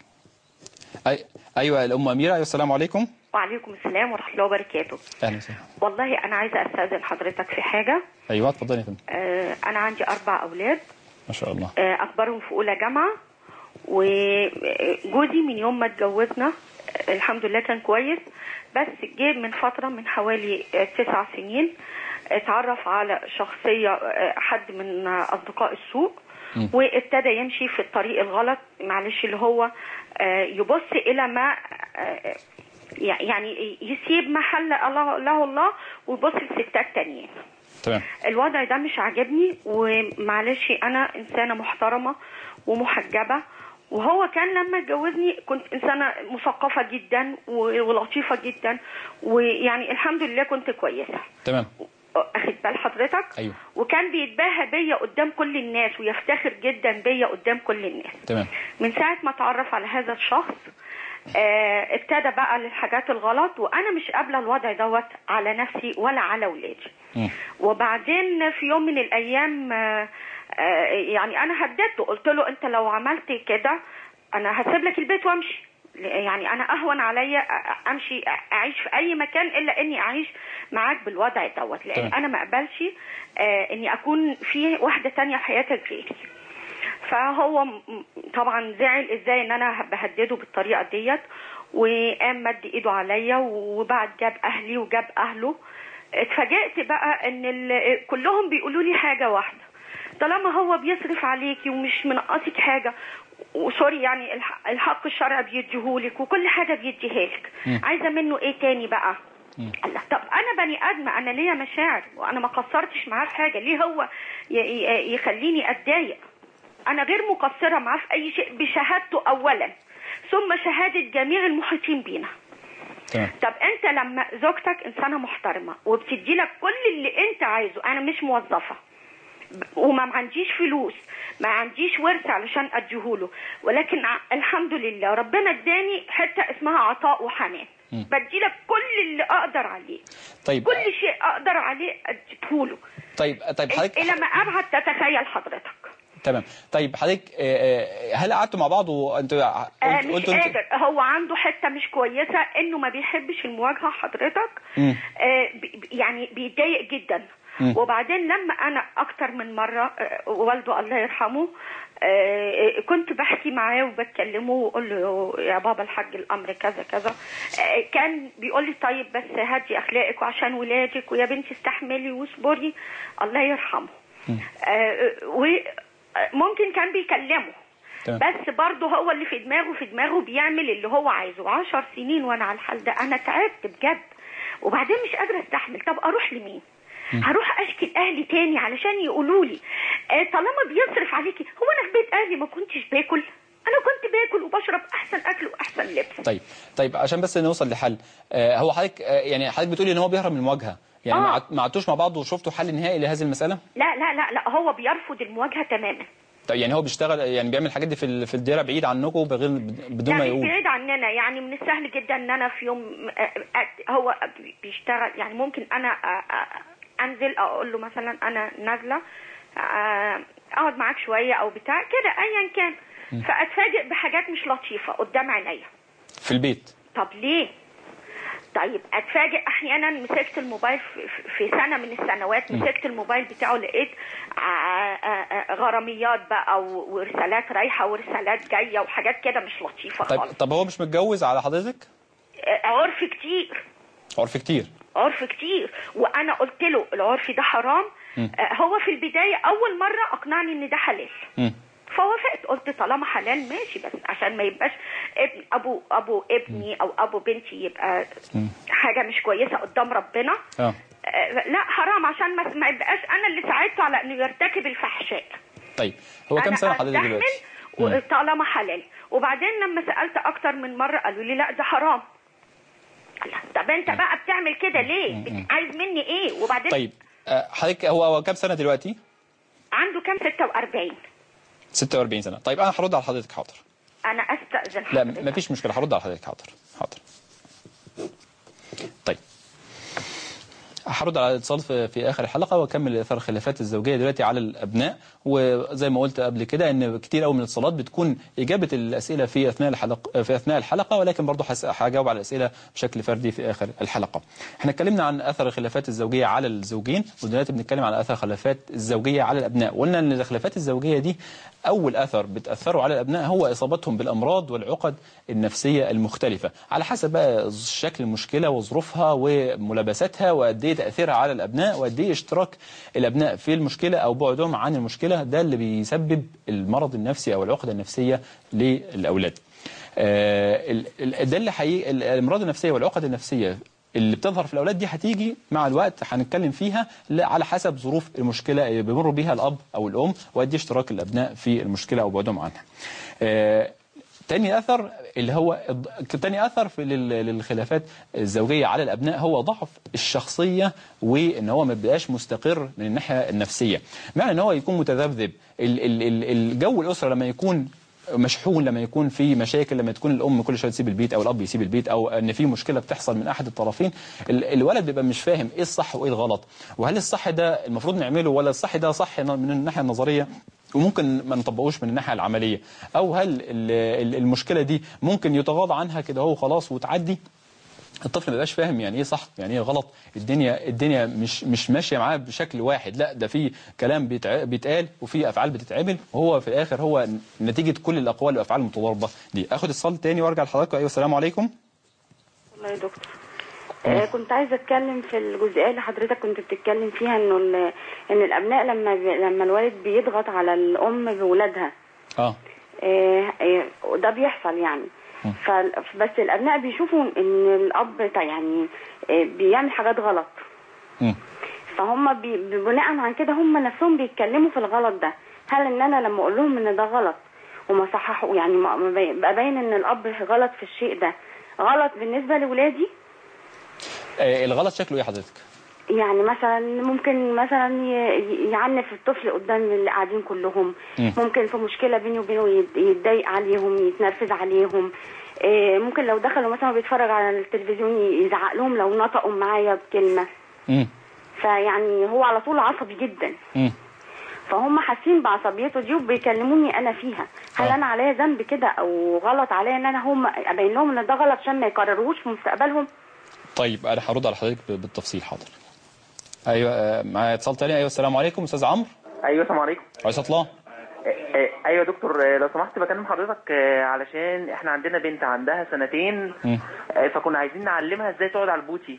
ايوه الام اميره. ايوه السلام عليكم. وعليكم السلام ورحمه الله وبركاته. اهلا وسهلا. والله انا عايزه استاذن حضرتك في حاجه. ايوه اتفضلي يا فندم. انا عندي 4 اولاد ما شاء الله. اكبرهم في اولى جامعه، وجوزي من يوم ما اتجوزنا الحمد لله كان كويس، بس جه من فتره من حوالي 9 سنين اتعرف على شخصيه حد من اصدقاء السوق، وابتدى يمشي في الطريق الغلط، معلش اللي هو يبص الى ما يعني يسيب محل له الله ويبص لستات تانيين. تمام. الوضع ده مش عاجبني، ومعلش انا انسانه محترمه ومحجبه، وهو كان لما اتجوزني كنت انسانه مثقفه جدا ولطيفه جدا، ويعني الحمد لله كنت كويسه. تمام. اخد بال حضرتك؟ ايوه. وكان بيتباهى بيا قدام كل الناس ويفتخر جدا بيا قدام كل الناس. تمام. من ساعه ما اتعرف على هذا الشخص ابتدى بقى للحاجات الغلط، وانا مش قابله الوضع دوت على نفسي ولا على ولادي. وبعدين في يوم من الايام يعني انا هددته، قلت له انت لو عملت كده انا هسيب لك البيت وامشي، يعني انا اهون عليا امشي اعيش في اي مكان الا اني اعيش معاك بالوضع دوت، لان انا ما اقبلش اني اكون في واحده تانية في حياتك غيري. فهو طبعا زعل ازاي ان انا بهدده بالطريقه ديت، وقام مد ايده عليا، وبعد جاب اهلي وجاب اهله. اتفاجئت بقى ان كلهم بيقولوا لي حاجه واحده، طالما هو بيصرف عليكي ومش منقصك حاجه، وسوري يعني الحق الشرعي بيديهولك وكل حاجه بيديها لك، عايزه منه ايه تاني بقى؟ الله، طب انا بني ادمه، انا ليا مشاعر وانا ما قصرتش معاه في حاجه، ليه هو يخليني اتضايق؟ انا غير مقصره معاه في اي شيء، بشهادته اولا ثم شهاده جميع المحيطين بينا. طب انت لما زوجتك انسانه محترمه وبتدي لك كل اللي انت عايزه، انا مش موظفه وما عنديش فلوس، ما عنديش ورث علشان اديهوله، ولكن الحمد لله ربنا اداني حته اسمها عطاء وحنان، بدي لك كل اللي اقدر عليه. طيب كل شيء اقدر عليه اديهوله. طيب حضرتك الى ما ابعد تتخيل حضرتك. تمام. طيب حضرتك هل قعدتوا مع بعض وانتوا مش قادر، هو عنده حته مش كويسه انه ما بيحبش المواجهه حضرتك، يعني بيتضايق جدا. وبعدين لما انا اكتر من مره والده الله يرحمه كنت بحكي معاه وبتكلمه واقول له يا بابا الحاج الامر كذا كذا، كان بيقول لي طيب بس هدي اخلاقك وعشان ولادك ويا بنتي استحملي واصبري، الله يرحمه. وممكن كان بيكلمه بس برضه هو اللي في دماغه بيعمل اللي هو عايزه. 10 سنين وانا على الحال ده، انا تعبت بجد، وبعدين مش قادره استحمل. طب اروح لمين؟ هروح اشكي لاهلي تاني علشان يقولوا لي طالما بيصرف عليكي؟ هو انا في بيت اهلي ما كنتش باكل؟ انا كنت باكل وبشرب احسن اكل واحسن لبس. طيب عشان بس نوصل لحل، هو حضرتك يعني حضرتك بتقولي ان هو بيهرب من المواجهه، يعني ما قعدتوش مع بعض وشفتوا حل نهائي لهذه المساله؟ لا لا لا لا، هو بيرفض المواجهه تماما. طيب يعني هو بيشتغل، يعني بيعمل الحاجات دي في الديره بعيد عنكم بدون ما يقول؟ لا بعيد عننا، يعني من السهل جدا ان انا في يوم هو بيشتغل، يعني ممكن انا انزل اقول له مثلا انا نازله اقعد معاك شويه او بتاع كده ايا كان، فاتفاجئ بحاجات مش لطيفه قدام عينيا في البيت. طب ليه؟ طيب اتفاجئ احيانا مسكت الموبايل في سنه من السنوات، مسكت الموبايل بتاعه لقيت غراميات بقى ورسالات رايحه ورسالات جايه وحاجات كده مش لطيفه خالص. طب هو مش متجوز على حضرتك؟ عرف كتير. عرف كتير. عرف كتير، وانا قلت له العرف ده حرام. هو في البدايه اول مره اقنعني ان ده حلال. فوافقت، قلت طالما حلال ماشي، بس عشان ما يبقاش ابو ابني او ابو بنتي يبقى حاجه مش كويسه قدام ربنا. لا حرام، عشان ما يبقاش انا اللي ساعدته على انه يرتكب الفحشاء. طيب هو كم سنه حضرتك دلوقتي؟ طالما حلال. وبعدين لما سالت اكتر من مره قالوا لي لا ده حرام. طب انت بقى بتعمل كده ليه؟ عايز مني ايه؟ وبعدين طيب حضرتك هو كم سنه دلوقتي؟ عنده كام؟ 46. 46 سنه. طيب انا هرد على حضرتك. حاضر. انا استاذن لا حضرتك. مفيش مشكله، هرد على حضرتك. حاضر. طيب هرد على الاتصال في اخر الحلقه واكمل اثار الخلافات الزوجيه دلوقتي على الابناء. وزي ما قلت قبل كده ان كتير قوي من الاتصالات بتكون اجابه الاسئله في اثناء الحلقه، ولكن برضه هجاوب على الاسئله بشكل فردي في اخر الحلقه. احنا اتكلمنا عن اثر الخلافات الزوجيه على الزوجين، ودلوقتي بنتكلم على اثر الخلافات الزوجيه على الابناء. وقلنا ان الخلافات الزوجيه دي اول اثر بتاثره على الابناء هو اصابتهم بالامراض والعقد النفسيه المختلفه، على حسب بقى شكل المشكله وظروفها وملابساتها وقد ايه تاثيرها على الابناء وقد ايه اشتراك الابناء في المشكله او بعدهم عن المشكله. ده اللي بيسبب المرض النفسي او العقده النفسيه للاولاد. ده اللي حقيقي الامراض النفسيه والعقد النفسيه اللي بتظهر في الاولاد دي هتيجي مع الوقت، هنتكلم فيها على حسب ظروف المشكله اللي بيمر بيها الاب او الام وقد ايه اشتراك الابناء في المشكله او بعدهم عنها. تاني اثر اللي هو تاني اثر في للخلافات الزوجيه على الابناء هو ضعف الشخصيه، وان هو ما بيبقاش مستقر من الناحيه النفسيه. معنى ان هو يكون متذبذب، الجو الاسره لما يكون مشحون، لما يكون في مشاكل، لما تكون الام كل شويه تسيب البيت او الاب يسيب البيت او ان في مشكله بتحصل من احد الطرفين، الولد بيبقى مش فاهم ايه الصح وايه الغلط، وهل الصح ده المفروض نعمله ولا الصح ده صح من الناحيه النظريه وممكن ما نطبقوش من الناحيه العمليه، او هل المشكله دي ممكن يتغاضى عنها كده هو خلاص وتعدي. الطفل ما بيبقاش فاهم يعني ايه صح يعني ايه غلط، الدنيا مش ماشيه معاه بشكل واحد، لا ده في كلام بيتقال وفي افعال بتتعمل، وهو في الاخر هو نتيجه كل الاقوال والافعال المتضاربه دي. اخد اتصال تاني وارجع لحضراتكم. ايوه السلام عليكم. والله يا دكتور كنت عايزه اتكلم في الجزئيه اللي حضرتك كنت بتتكلم فيها ان الابناء لما الوالد بيضغط على الام بولادها ده بيحصل يعني. بس الابناء بيشوفوا ان الاب يعني بيعمل حاجات غلط، فهم بناء عن كده هم نفسهم بيتكلموا في الغلط ده. هل ان انا لما اقول لهم ان ده غلط وما صححوا يعني بقى باين ان الاب غلط في الشيء ده غلط بالنسبه لاولادي؟ الغلط شكله ايه حضرتك؟ يعني مثلا ممكن مثلا يعنف الطفل قدام اللي قاعدين كلهم، ممكن في مشكله بينه وبينه يتضايق عليهم، يتنرفز عليهم، ممكن لو دخلوا مثلا بيتفرج على التلفزيون يزعق لهم لو نطقوا معايا بكلمه. فيعني هو على طول عصبي جدا. فهم حاسين بعصبيته دي وبيكلموني انا فيها. هل انا عليا ذنب كده او غلط عليا ان انا هم ابين لهم ان ده غلط عشان ما يكرروش في مستقبلهم؟ طيب انا هرد على حضرتك بالتفصيل. حاضر. ايوه معايا اتصال تاني. ايوه السلام عليكم استاذ عمرو. ايوه السلام عليكم. عايز اطلع. ايوه يا دكتور لو سمحت بكلم حضرتك علشان احنا عندنا بنت عندها 2 سنين، فكنا عايزين نعلمها ازاي تقعد على البوتي.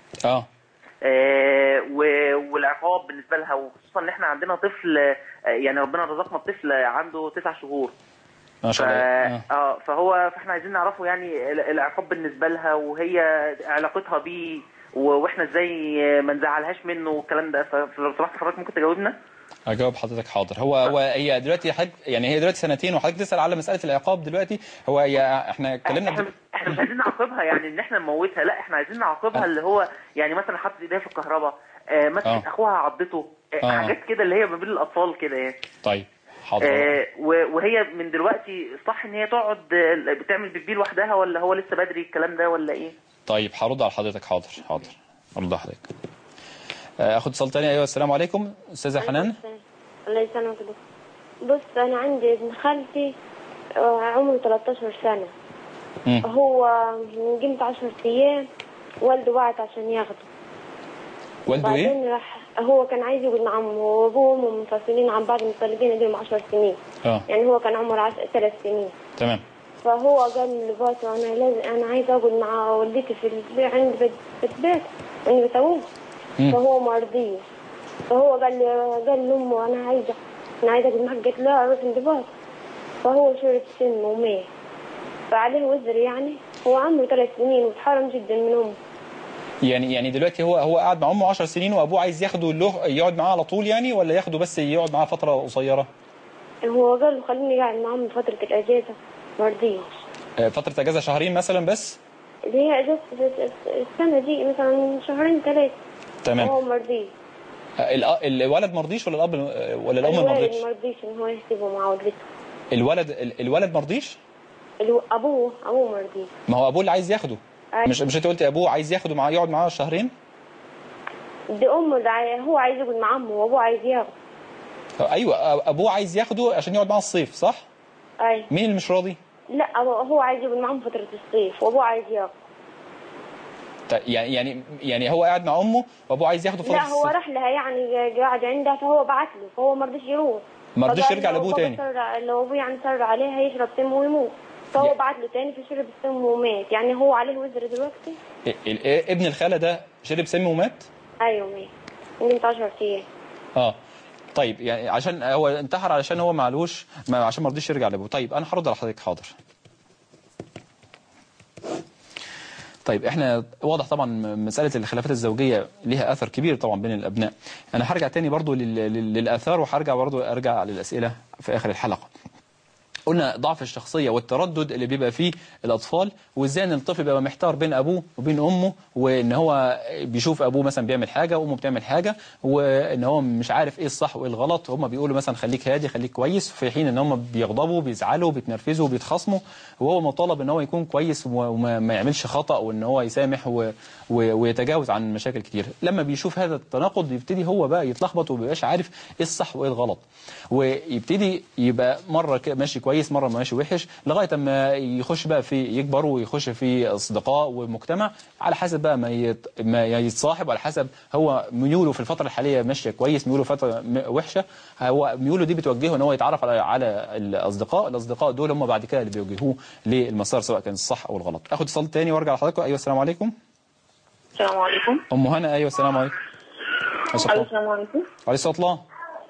والعقاب بالنسبه لها، وخصوصا ان احنا عندنا طفل يعني ربنا رزقنا بطفل عنده 9 شهور ما شاء الله. فاحنا عايزين نعرفه يعني العقاب بالنسبه لها وهي علاقتها بيه واحنا ازاي ما نزعلهاش منه والكلام ده. فلو سمحت حضرتك ممكن تجاوبنا؟ اجاوب حضرتك. حاضر. هي دلوقتي يعني هي دلوقتي 2 سنين وحضرتك تسال على مساله العقاب دلوقتي. احنا اتكلمنا احنا مش عايزين نعاقبها يعني ان احنا نموتها، لا احنا عايزين نعاقبها اللي هو يعني مثلا حطت ايديها في الكهرباء، مثلا اخوها عضته، حاجات كده اللي هي ما بين الاطفال كده يعني. طيب حاضر. وهي من دلوقتي صح ان هي تقعد بتعمل بيبي لوحدها ولا هو لسه بدري الكلام ده ولا ايه؟ طيب هرد على حضرتك. حاضر ارد على حضرتك. اخد اتصال تاني. ايوه السلام عليكم استاذه حنان. الله يسلمك. بص انا عندي ابن خالتي عمره 13 سنه. هو من قيمه 10 ايام والده بعت عشان ياخده. والده ايه؟ بعدين راح هو كان عايز يقعد مع عمه، هو وابوه وامه منفصلين عن بعض، متطلقين لهم 10 سنين. يعني هو كان عمره 3 سنين. تمام. فهو قال لباسه انا عايز اقعد مع والدتي في عند بيت عند بيت ابوه. فهو ما رضيش. فهو قال لامه انا عايز اقعد معك. قالت لا اروح عند باسه. فهو شرب سم ومات. فعليه وزر يعني. هو عمره 3 سنين واتحرم جدا من امه. يعني دلوقتي هو قاعد مع امه 10 سنين وابوه عايز ياخده يقعد معاه على طول يعني، ولا ياخده بس يقعد معاه فتره قصيره؟ هو قال له خليني قاعد معاه من فتره الاجازه، ما رضيش. فتره اجازه شهرين مثلا بس؟ اللي هي اجازه السنه دي مثلا 2-3. تمام. هو ما رضيش. الولد ما رضيش ولا الاب ولا الام ما رضيتش؟ الولد ما رضيش ان هو يسيبه مع والدته. الولد ما رضيش؟ ابوه ما رضيش. ما هو ابوه اللي عايز ياخده. مش انت قلت ابوه عايز ياخده معاه يقعد معاه شهرين؟ دي امه هو عايز يقعد مع عمه وابوه عايز ياخده. ايوه ابوه عايز ياخده عشان يقعد معاه الصيف صح؟ ايوه. مين اللي مش راضي؟ لا هو عايز يقعد معاهم فتره الصيف وابوه عايز ياخده. يعني هو قاعد مع امه وابوه عايز ياخده فتره لا هو راح لها يعني قاعد عندها، فهو بعت له فهو ما رضيش يروح. ما رضيش يرجع لابوه تاني. لو ابوه يعني صر عليه هيشرب سم ويموت. فهو بعت له تاني فشرب السم ومات. يعني هو عليه وزر دلوقتي. ابن الخاله ده شرب سم ومات؟ ايوه مات من 10 ايام. طيب يعني عشان هو انتحر علشان هو معلوش عشان ما رضيش يرجع لابوه. طيب انا هرد على حضرتك. حاضر. طيب احنا واضح طبعا مسألة الخلافات الزوجية لها أثر كبير طبعا بين الأبناء. أنا هرجع تاني برضو للآثار وهرجع برضو أرجع للأسئلة في آخر الحلقة. قلنا ضعف الشخصية والتردد اللي بيبقى فيه الأطفال، وإزاي إن الطفل بيبقى محتار بين أبوه وبين أمه، وإن هو بيشوف أبوه مثلا بيعمل حاجة وأمه بتعمل حاجة، وإن هو مش عارف إيه الصح وإيه الغلط. هم بيقولوا مثلا خليك هادي خليك كويس، في حين إن هم بيغضبوا بيزعلوا بيتنرفزوا بيتخاصموا، وهو مطالب إن هو يكون كويس وما يعملش خطأ، وإن هو يسامح ويتجاوز عن مشاكل كتير. لما بيشوف هذا التناقض يبتدي هو بقى يتلخبط ومبيبقاش عارف إيه الصح وإيه الغلط، ويبتدي يبقى مرة ماشي كويس مرة ماشي وحش، لغاية ما يخش بقى في يكبر ويخش في أصدقاء ومجتمع على حسب بقى ما يتصاحب، على حسب هو ميوله في الفترة الحالية ماشية كويس، ميوله فترة وحشة، هو ميوله دي بتوجهه ان هو يتعرف على الأصدقاء دول هم بعد كده اللي بيوجهوه للمسار سواء كان الصح أو الغلط. أخد اتصال تاني وارجع لحضراتكم. أيوة السلام عليكم. السلام عليكم. أم هنا. أيوة السلام عليكم. السلام عليكم. عليه الصلاة والسلام.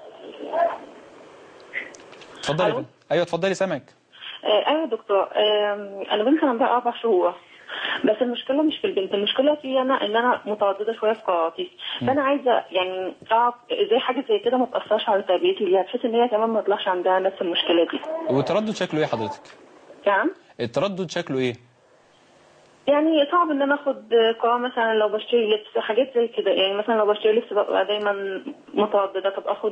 اتفضلي. ايوه اتفضلي سامعك. ايوه دكتور. انا بنت عندها 4 شهور، بس المشكله مش في البنت، المشكله في انا ان انا متردده شويه في قراراتي. فانا عايزه يعني اعرف ازاي حاجه زي كده ما تاثرش على تربيتي ليها، بحيث ان هي كمان ما يطلعش عندها نفس المشكله دي. والتردد شكله ايه حضرتك؟ نعم. التردد شكله ايه؟ يعني صعب ان انا اخد قرار مثلا لو بشتري لبس حاجات زي كده، يعني مثلا لو بشتري لبس ببقى دايما متردده، طب اخد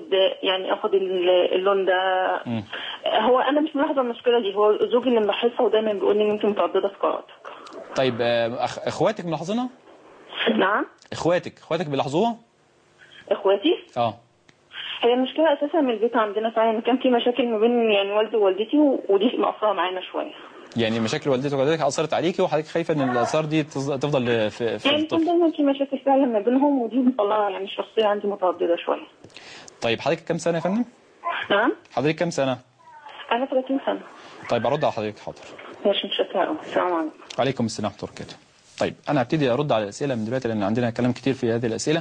اللون ده. هو انا مش ملاحظه المشكله دي، هو زوجي اللي ملاحظها ودايما بيقول لي انت متردده في قراراتك. طيب اخواتك ملاحظينها؟ نعم. اخواتك بيلاحظوها؟ اخواتي؟ هي المشكله اساسا من البيت عندنا فعلا كان في مشاكل ما بين يعني والدي ووالدتي، ودي مأثره معانا شويه. يعني مشاكل والدتك ووالدتك اثرت عليكي وحضرتك خايفه ان الاثار دي تفضل في يعني الطفل؟ دايما في مشاكل فعلا ما بينهم، ودي مطلعه يعني الشخصيه عندي متردده شويه. طيب حضرتك كام سنه يا فندم؟ نعم. حضرتك كام سنه؟ انا 30 سنه. طيب ارد على حضرتك. حاضر. ماشي متشكره. السلام عليكم. وعليكم السلام ورحمه الله وبركاته. طيب انا هبتدي ارد على الاسئله من دلوقتي لان عندنا كلام كتير في هذه الاسئله.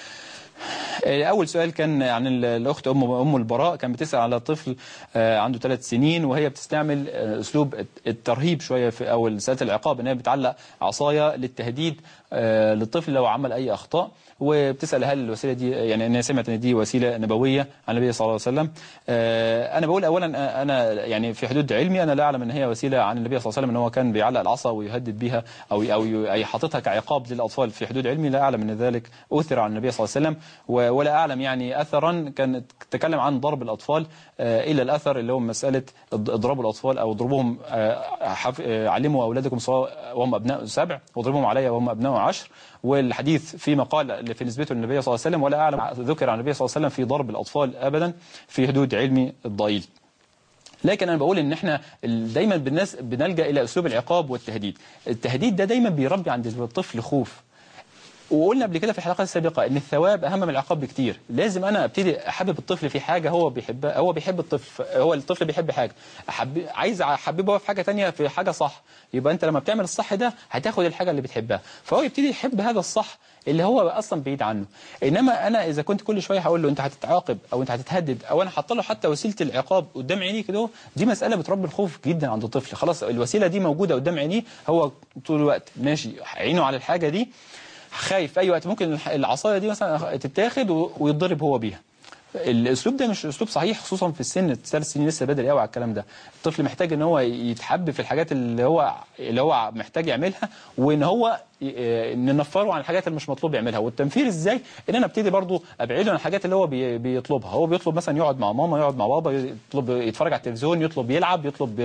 أول سؤال كان عن الأخت أم البراء، كان بتسأل على طفل عنده 3 سنين وهي بتستعمل أسلوب الترهيب شوية أو رسالة العقاب، إنها بتعلق عصاية للتهديد للطفل لو عمل أي أخطاء، وبتسأل هل الوسيلة دي يعني أنا سمعت إن دي وسيلة نبوية عن النبي صلى الله عليه وسلم. أنا بقول أولا أنا يعني في حدود علمي أنا لا أعلم إن هي وسيلة عن النبي صلى الله عليه وسلم، إن هو كان بيعلق العصا ويهدد بها أو حاططها كعقاب للأطفال. في حدود علمي لا أعلم إن ذلك أثر عن النبي صلى الله عليه وسلم، ولا أعلم يعني أثرا كان تكلم عن ضرب الأطفال إلا الأثر اللي هو مسألة اضراب الأطفال أو ضربهم. علموا أولادكم وهم أبناء 7 واضربهم عليها وهم أبناء 10، والحديث في مقال في نسبته للنبي صلى الله عليه وسلم، ولا أعلم ذكر عن النبي صلى الله عليه وسلم في ضرب الأطفال أبدا في حدود علمي الضئيل. لكن انا بقول ان احنا دايما بالناس بنلجأ الى اسلوب العقاب والتهديد. التهديد ده دايما بيربي عند الطفل خوف، وقلنا قبل كده في الحلقات السابقة ان الثواب اهم من العقاب بكتير. لازم انا ابتدي احبب الطفل في حاجة هو بيحبها، هو بيحب الطفل بيحب حاجة، عايز احببه في حاجة تانية في حاجة صح، يبقى انت لما بتعمل الصح ده هتاخد الحاجة اللي بتحبها، فهو يبتدي يحب هذا الصح اللي هو اصلا بعيد عنه. انما انا اذا كنت كل شويه هقول له انت هتتعاقب او انت هتتهدد، او انا حاطط له حتى وسيله العقاب قدام عينيه كده، دي مساله بتربي الخوف جدا عند الطفل. خلاص الوسيله دي موجوده قدام عينيه، هو طول الوقت ماشي عينه على الحاجه دي، خايف في اي وقت ممكن العصايه دي مثلا تتاخد ويتضرب هو بيها. الاسلوب ده مش اسلوب صحيح، خصوصا في السن 3 سنين لسه بدري قوي على الكلام ده. الطفل محتاج ان هو يتحب في الحاجات اللي هو محتاج يعملها، وان هو ننفره عن الحاجات اللي مش مطلوب يعملها. والتنفير ازاي؟ ان انا ابتدي برضو ابعده عن الحاجات اللي هو بيطلبها. هو بيطلب مثلا يقعد مع ماما، يقعد مع بابا، يطلب يتفرج على التلفزيون، يطلب يلعب، يطلب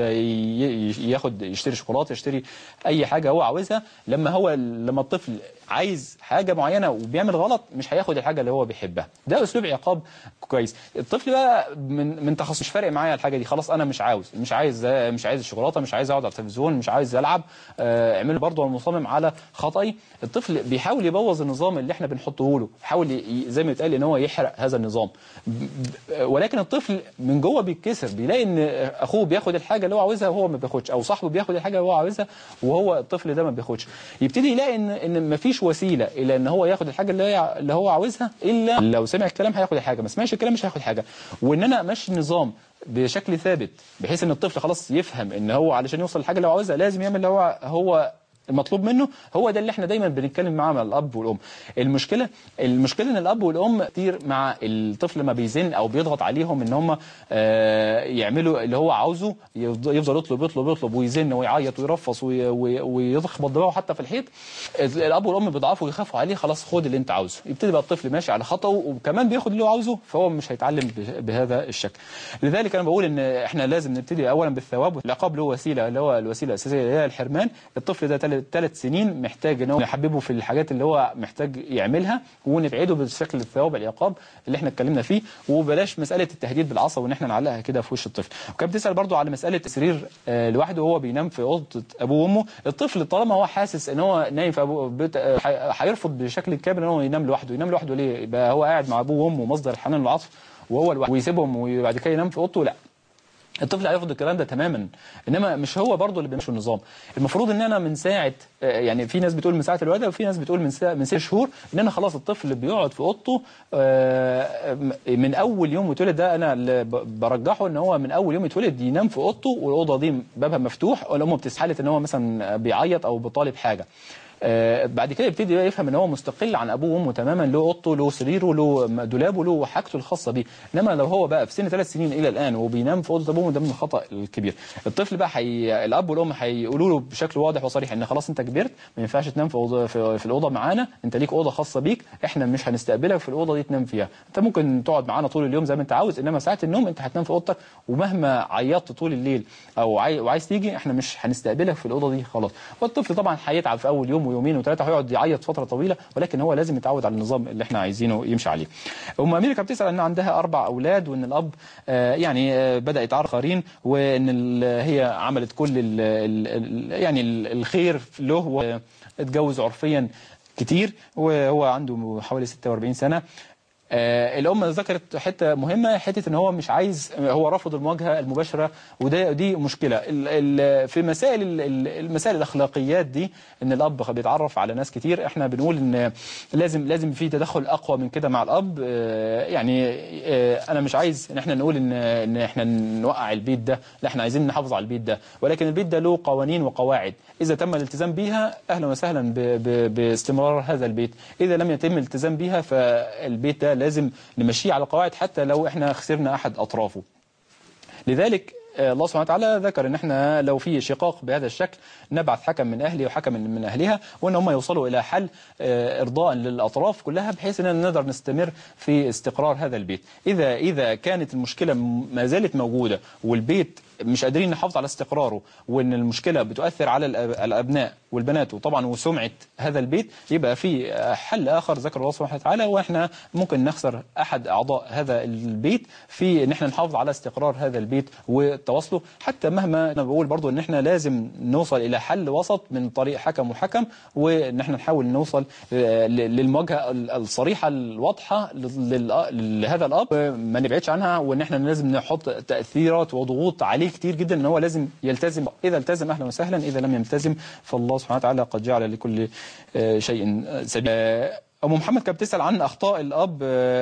يشتري شوكولاته، يشتري اي حاجه هو عاوزها. لما الطفل عايز حاجه معينه وبيعمل غلط، مش هياخد الحاجه اللي هو بيحبها. ده اسلوب عقاب كويس. الطفل بقى من تخصص مش فارق معايا الحاجه دي، خلاص انا مش عايز الشوكولاته، مش عايز اقعد على التلفزيون، مش عايز العب، اعمل برضه المصمم على خطأي. الطفل بيحاول يبوظ النظام اللي احنا بنحطه له، بيحاول زي ما يتقال ان هو يحرق هذا النظام. ولكن الطفل من جوه بيتكسر، بيلاقي ان اخوه بياخد الحاجه اللي هو عاوزها وهو ما بياخدش، او صاحبه بياخد الحاجه اللي هو عاوزها وهو الطفل ده ما بياخدش. يبتدي يلاقي ان مفيش وسيله الى ان هو ياخد الحاجه اللي هو عاوزها، الا لو سمع الكلام هياخد الحاجه، ما سمعش الكلام مش هياخد حاجه. وان انا امشي النظام بشكل ثابت بحيث ان الطفل خلاص يفهم ان هو علشان يوصل للحاجه اللي هو عاوزها لازم يعمل اللي هو المطلوب منه. هو ده اللي احنا دايما بنتكلم معاه مع الاب والام. المشكله ان الاب والام كتير مع الطفل لما بيزن او بيضغط عليهم ان هم يعملوا اللي هو عاوزه، يفضل يطلب ويزن ويعيط ويرفص ويخبط دماغه حتى في الحيط. الاب والام بيضعفوا ويخافوا عليه، خلاص خد اللي انت عاوزه. يبتدي بقى الطفل ماشي على خطأه وكمان بياخد اللي هو عاوزه، فهو مش هيتعلم بهذا الشكل. لذلك انا بقول ان احنا لازم نبتدي اولا بالثواب، والعقاب له وسيله اللي هو الوسيله الاساسيه اللي هي الحرمان. الطفل ده 3 سنين محتاج ان هو نحببه في الحاجات اللي هو محتاج يعملها، ونبعده بالشكل الثواب العقاب اللي احنا اتكلمنا فيه، وبلاش مساله التهديد بالعصا وان احنا نعلقها كده في وش الطفل. وكان بتسال برضو على مساله سرير لوحده وهو بينام في اوضه ابوه وامه. الطفل طالما هو حاسس ان هو نايم في ابوه هيرفض بشكل كامل ان هو ينام لوحده ليه؟ يبقى هو قاعد مع ابوه وامه مصدر الحنان والعطف وهو لوحده ويسيبهم وبعد كده ينام في اوضته؟ لا، الطفل هيرفض الكلام ده تماما. انما مش هو برضه اللي بيمشي النظام. المفروض ان انا من ساعه، يعني في ناس بتقول من ساعه الولاده وفي ناس بتقول من 6 شهور، ان انا خلاص الطفل بيقعد في اوضته من اول يوم اتولد. ده انا اللي برجحه ان هو من اول يوم اتولد ينام في اوضته، والاوضه دي بابها مفتوح، والام بتسحله ان هو مثلا بيعيط او بيطالب حاجه. بعد كده يبتدي يفهم ان هو مستقل عن ابوه وامه تماما، له اوضته، له سريره، له دولابه، له حاجته الخاصه بيه. انما لو هو بقى في سن 3 سنين الى الان وبينام في اوضه ابوه، ده من الخطا الكبير. الطفل بقى الاب والام هيقولوا له بشكل واضح وصريح ان خلاص انت كبرت، ما ينفعش تنام في الاوضه معانا، انت ليك اوضه خاصه بيك، احنا مش هنستقبلك في الاوضه دي تنام فيها. انت ممكن تقعد معانا طول اليوم زي ما انت عاوز، انما ساعه النوم انت هتنام في اوضتك، ومهما عيطت طول الليل او عايز تيجي احنا مش هنستقبلك في الاوضه دي خلاص. والطفل طبعا هيتعب في اول يوم ويومين وثلاثه، هيقعد يعيط فتره طويله، ولكن هو لازم يتعود على النظام اللي احنا عايزينه يمشي عليه. ام اميره كانت بتسال ان عندها 4 اولاد، وان الاب يعني بدا يتعرف اخرين، وان هي عملت كل يعني الخير له، واتجوز عرفيا كتير وهو عنده حوالي 46 سنه. الأم ذكرت حتة مهمة، حتة ان هو مش عايز، هو رفض المواجهة المباشرة، ودي مشكلة في المسائل الأخلاقيات دي، ان الأب بيتعرف على ناس كتير. احنا بنقول ان لازم في تدخل أقوى من كده مع الأب. يعني انا مش عايز ان احنا نقول ان احنا نوقع البيت ده، لا، احنا عايزين نحافظ على البيت ده، ولكن البيت ده له قوانين وقواعد، إذا تم الالتزام بيها أهلا وسهلا باستمرار هذا البيت، إذا لم يتم الالتزام بيها فالبيت ده لازم نمشيه على قواعد حتى لو احنا خسرنا أحد أطرافه. لذلك الله سبحانه وتعالى ذكر ان احنا لو في شقاق بهذا الشكل نبعث حكم من اهله وحكم من اهلها، وان هم يوصلوا الى حل ارضاء للاطراف كلها، بحيث ان نقدر نستمر في استقرار هذا البيت. اذا كانت المشكله ما زالت موجوده والبيت مش قادرين نحافظ على استقراره، وان المشكله بتؤثر على الابناء والبنات وطبعا وسمعه هذا البيت، يبقى في حل اخر ذكر الله سبحانه وتعالى، واحنا ممكن نخسر احد اعضاء هذا البيت في ان احنا نحافظ على استقرار هذا البيت وتواصله. حتى مهما انا بقول برضو ان احنا لازم نوصل الى حل وسط من طريق حكم وحكم، وان احنا نحاول نوصل للمواجهه الصريحه الواضحه لهذا الاب، ما نبعدش عنها، وان احنا لازم نحط تاثيرات وضغوط عليه كتير جدا ان هو لازم يلتزم. اذا التزم اهلا وسهلا، اذا لم يلتزم فالله سبحانه وتعالى قد جعل لكل شيء سبيل. أم محمد كانت بتسأل عن أخطاء الأب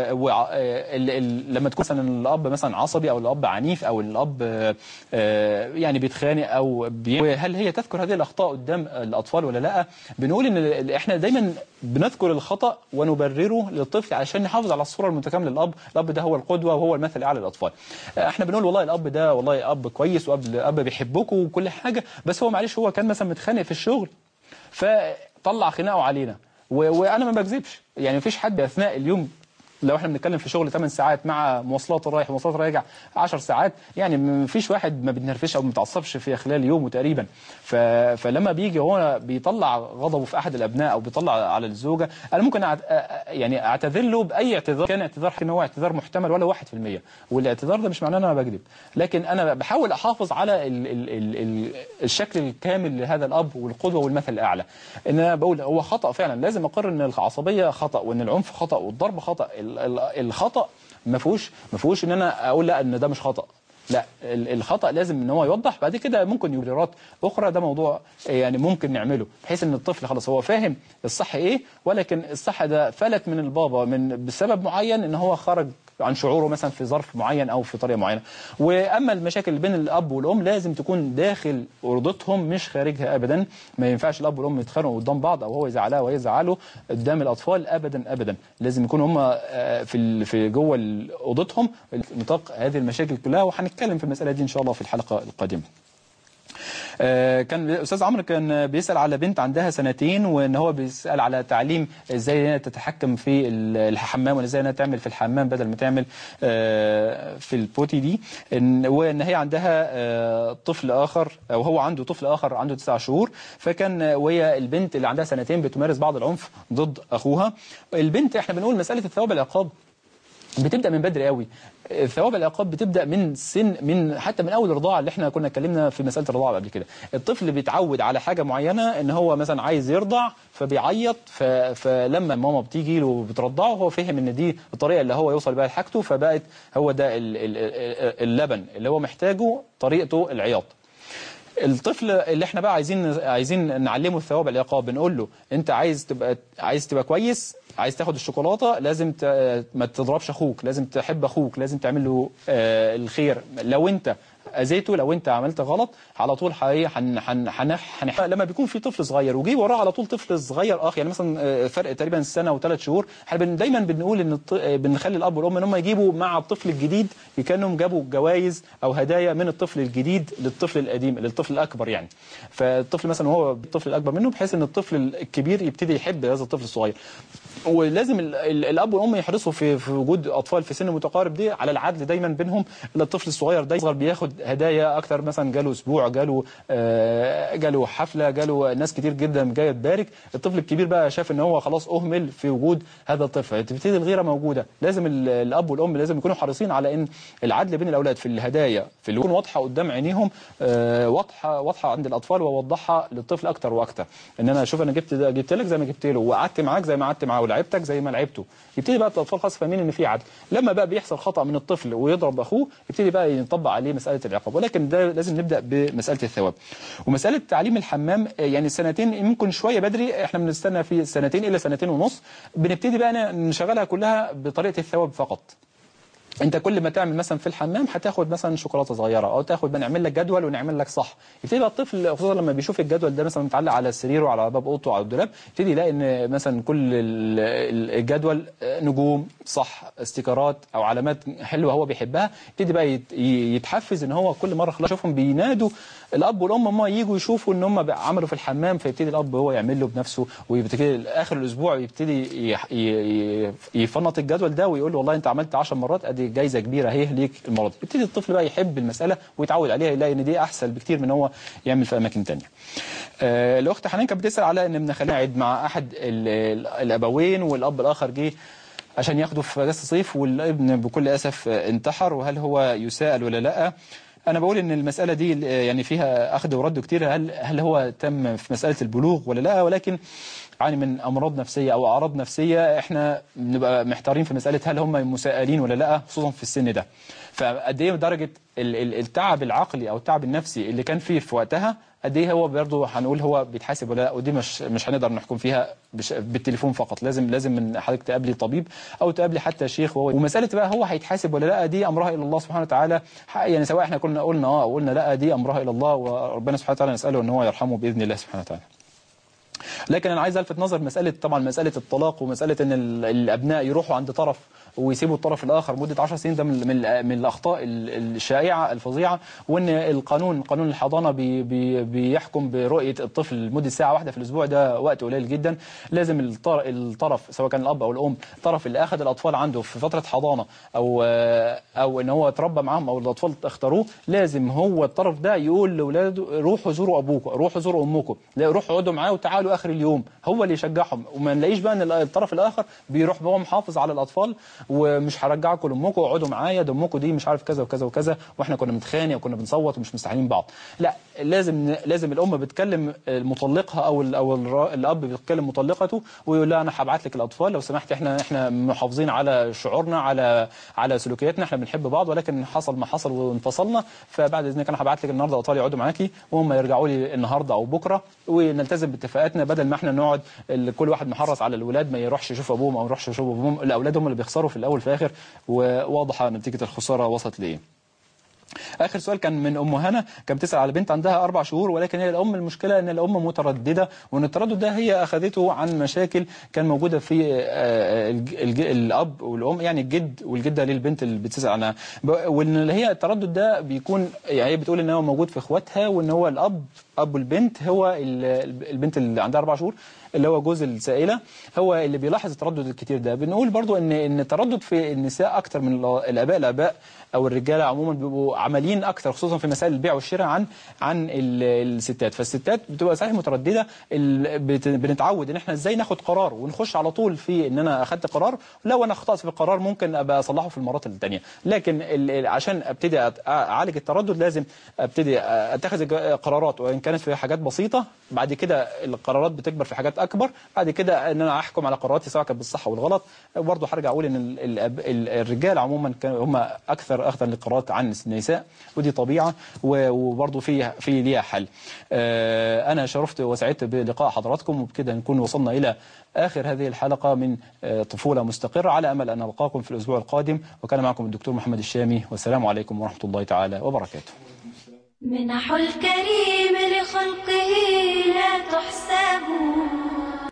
لما تكون مثلا الأب مثلا عصبي أو الأب عنيف أو الأب يعني بيتخانق أو هل هي تذكر هذه الأخطاء قدام الأطفال ولا لا؟ بنقول إن إحنا دايما بنذكر الخطأ ونبرره للطفل عشان نحافظ على الصورة المتكاملة للأب. الأب ده هو القدوة وهو المثل الأعلى للأطفال. إحنا بنقول والله الأب ده والله أب كويس وأب بيحبكم وكل حاجة، بس هو معلش هو كان مثلا متخانق في الشغل فطلع خناقه علينا، وانا ما بكذبش، يعني مفيش حد اثناء اليوم لو احنا بنتكلم في شغل 8 ساعات مع مواصلات رايح ومواصلات راجع 10 ساعات، يعني مفيش واحد ما بيتنرفزش او ما بيتعصبش في خلال يومه تقريبا. فلما بيجي هو بيطلع غضبه في احد الابناء او بيطلع على الزوجه، انا ممكن يعني اعتذر له باي اعتذار كان اعتذار ان هو اعتذار محتمل ولا 1%، والاعتذار ده مش معناه ان انا بكذب، لكن انا بحاول احافظ على الشكل الكامل لهذا الاب والقدوه والمثل الاعلى. ان انا بقول هو خطا فعلا، لازم اقر ان العصبيه خطا وان العنف خطا والضرب خطا. الخطأ ما فيهوش ان انا اقول لا ان ده مش خطأ، لا الخطأ لازم ان هو يوضح، بعد كده ممكن يبررات اخرى، ده موضوع يعني ممكن نعمله بحيث ان الطفل خلاص هو فاهم الصح ايه، ولكن الصح ده فلت من البابا بسبب معين ان هو خرج عن شعوره مثلا في ظرف معين او في طريقه معينه. واما المشاكل بين الاب والام لازم تكون داخل اوضتهم مش خارجها ابدا. ما ينفعش الاب والام يتخانقوا قدام بعض او هو يزعلها وهي تزعله قدام الاطفال ابدا ابدا، لازم يكونوا هم في جوه اوضتهم نطاق هذه المشاكل كلها، وهنتكلم في المساله دي ان شاء الله في الحلقه القادمه. كان الاستاذ عمرو كان بيسال على بنت عندها 2 سنين، وان هو بيسال على تعليم ازاي هي تتحكم في الحمام، وازاي انها تعمل في الحمام بدل ما تعمل في البوتي دي، وان هي عندها طفل اخر او هو عنده طفل اخر عنده 9 شهور، فكان وهي البنت اللي عندها 2 سنين بتمارس بعض العنف ضد اخوها. البنت احنا بنقول مساله الثواب العقاب بتبدا من بدري قوي. ثواب العقاب بتبدا من حتى من اول الرضاعه، اللي احنا كنا اتكلمنا في مساله الرضاعه قبل كده. الطفل بيتعود على حاجه معينه، ان هو مثلا عايز يرضع فبيعيط، فلما ماما بتيجي له بترضعه هو فهم ان دي الطريقه اللي هو يوصل بيها لحاجته، فبقت هو ده اللبن اللي هو محتاجه، طريقته العياط. الطفل اللي احنا بقى عايزين نعلمه الثواب العقاب، بنقول له انت عايز تبقى كويس، عايز تاخد الشوكولاته لازم ما تضربش اخوك، لازم تحب اخوك، لازم تعمل له الخير. لو انت اذيته، لو انت عملت غلط على طول لما بيكون في طفل صغير وجي وراه على طول طفل صغير يعني مثلا فرق تقريبا 1 سنة و3 شهور، احنا دايما بنقول ان بنخلي الاب والام ان هم يجيبوا مع الطفل الجديد كانهم جابوا جوائز او هدايا من الطفل الجديد للطفل القديم للطفل الاكبر يعني. فالطفل مثلا وهو الطفل الاكبر منه، بحيث ان الطفل الكبير يبتدي يحب هذا الطفل الصغير. ولازم الاب والام يحرصوا في وجود اطفال في سن متقارب دي على العدل دايما بينهم. الطفل الصغير ده يصغر بياخد هدايا اكتر، مثلا جاله اسبوع، جاله حفله، جاله ناس كتير جدا جايه تبارك. الطفل الكبير بقى شاف ان هو خلاص اهمل في وجود هذا الطفل، تبتدي الغيره موجوده. لازم الاب والام لازم يكونوا حريصين على ان العدل بين الاولاد في الهدايا في اللي تكون واضحه قدام عينيهم، واضحه عند الاطفال، واوضحها للطفل اكتر واكتر. ان انا اشوف انا جبت لك زي ما جبت له، وقعدت معاك زي ما قعدت معاه، ولعبتك زي ما لعبته. يبتدي بقى الاطفال خلاص فاهمين ان في عدل. لما بقى بيحصل خطا من الطفل ويضرب اخوه، يبتدي بقى يطبق عليه مساله العقاب. ولكن ده لازم نبدا بمساله الثواب. ومساله تعليم الحمام يعني 2 سنين ممكن شويه بدري، احنا بنستنى في 2 الى 2.5 بنبتدي بقى نشغلها كلها بطريقه الثواب فقط. انت كل ما تعمل مثلا في الحمام هتاخد مثلا شوكولاته صغيره، او تاخد بنعمل لك جدول ونعمل لك صح. يبتدي بقى الطفل خصوصا لما بيشوف الجدول ده مثلا متعلق على السرير وعلى باب اوضته وعلى الدولاب، يبتدي يلاقي ان مثلا كل الجدول نجوم صح، استيكرات او علامات حلوه هو بيحبها. يبتدي بقى يتحفز ان هو كل مره خلاص يشوفهم بينادوا الاب والام هم ييجوا يشوفوا ان هم عملوا في الحمام، فيبتدي الاب هو يعمل له بنفسه، ويبتدي اخر الاسبوع يبتدي يفنط الجدول ده ويقول له والله انت عملت 10 مرات ادي دي جايزه كبيره اهي ليك المره دي. يبتدي الطفل بقى يحب المساله ويتعود عليها، يلاقي ان دي احسن بكتير من هو يعمل في اماكن ثانيه. الاخت حنان كانت بتسال على ان ابن قاعد مع احد الابوين والاب الاخر جه عشان ياخده في اجازه الصيف والابن بكل اسف انتحر، وهل هو يساءل ولا لا؟ انا بقول ان المساله دي يعني فيها اخذ ورد كتير، هل هو تم في مساله البلوغ ولا لا، ولكن عاني من امراض نفسيه او اعراض نفسيه، احنا بنبقى محتارين في مساله هل هم مساءلين ولا لا، خصوصا في السن ده. فقد ايه درجه التعب العقلي او التعب النفسي اللي كان فيه في وقتها، قد ايه هو برضه هنقول هو بيتحاسب ولا لا، ودي مش هنقدر نحكم فيها بالتليفون فقط، لازم من حضرتك تقابلي طبيب او تقابلي حتى شيخ. ومساله بقى هو هيتحاسب ولا لا دي امرها الى الله سبحانه وتعالى، يعني سواء احنا كنا قلنا او قلنا لا، دي امرها الى الله، وربنا سبحانه وتعالى نساله ان هو يرحمه باذن الله سبحانه وتعالى. لكن انا عايز الفت نظر طبعا مساله الطلاق ومساله ان الابناء يروحوا عند طرف ويسيبوا الطرف الاخر مده 10 سنين، ده من الاخطاء الشائعه الفظيعه، وان قانون الحضانه بيحكم برؤيه الطفل لمده ساعه واحده في الاسبوع، ده وقت قليل جدا. لازم الطرف سواء كان الاب او الام، الطرف اللي اخذ الاطفال عنده في فتره حضانه او ان هو اتربى معاهم او الاطفال اختاروه، لازم هو الطرف ده يقول لاولاده روحوا زوروا ابوكم، روحوا زوروا امكم، روحوا اقعدوا معاه وتعالوا اخر اليوم، هو اللي يشجعهم، وما نلاقيش بقى ان الطرف الاخر بيروح هو محافظ على الاطفال ومش هرجعكم لامكم واقعدوا معايا، ده امكم دي مش عارف كذا وكذا وكذا، واحنا كنا بنتخانق وكنا بنصوت ومش مستحملين بعض. لا، لازم الام بتكلم مطلقها او الاب بيتكلم مطلقته ويقول لها انا هبعت لك الاطفال لو سمحت، احنا محافظين على شعورنا، على سلوكياتنا، احنا بنحب بعض، ولكن حصل ما حصل وانفصلنا، فبعد اذنك انا هبعت لك النهارده اطفال يقعدوا معاكي وهم يرجعوا لي النهارده او بكره، ونلتزم باتفاقاتنا، بدل ما احنا نقعد كل واحد محرص على الولاد ما يروحش يشوف ابوهم او ما يروحش يشوف ابوهم. الاولاد هم اللي بيخسروا في الاول في الاخر، وواضحه نتيجه الخساره وصلت لايه. اخر سؤال كان من ام هنا، كانت بتسال على بنت عندها 4 شهور، ولكن هي الام المشكله ان الام متردده، وان التردد ده هي اخذته عن مشاكل كان موجوده في الاب والام، يعني الجد والجده للبنت اللي بتسال عنها، وان هي التردد ده بيكون يعني هي بتقول ان هو موجود في اخواتها، وان هو اب البنت هو البنت اللي عندها 4 شهور اللي هو جوز السائله هو اللي بيلاحظ التردد الكتير ده. بنقول برضو ان التردد في النساء اكتر من الاباء او الرجاله عموما بيبقوا عمليين اكتر، خصوصا في مسائل البيع والشراء عن الستات. فالستات بتبقى صحيح متردده، بنتعود ان احنا ازاي ناخد قرار ونخش على طول في ان انا اخدت قرار، لو انا اخطات في القرار ممكن ابقى اصلحه في المرات الثانيه، لكن عشان ابتدي اعالج التردد لازم ابتدي اتخذ قرارات، وان كانت في حاجات بسيطه، بعد كده القرارات بتكبر في حاجات اكبر، بعد كده ان انا احكم على قراراتي سواء كانت بالصح والغلط. برضه هرجع اقول ان الرجال عموما هم اكثر اخذا للقرارات عن النساء، ودي طبيعه، وبرضه في ليها حل. انا شرفت وسعدت بلقاء حضراتكم، وبكده نكون وصلنا الى اخر هذه الحلقه من طفوله مستقره، على امل ان نلقاكم في الاسبوع القادم، وكان معكم الدكتور محمد الشامي، والسلام عليكم ورحمه الله تعالى وبركاته. منح الكريم لخلقه لا تحسب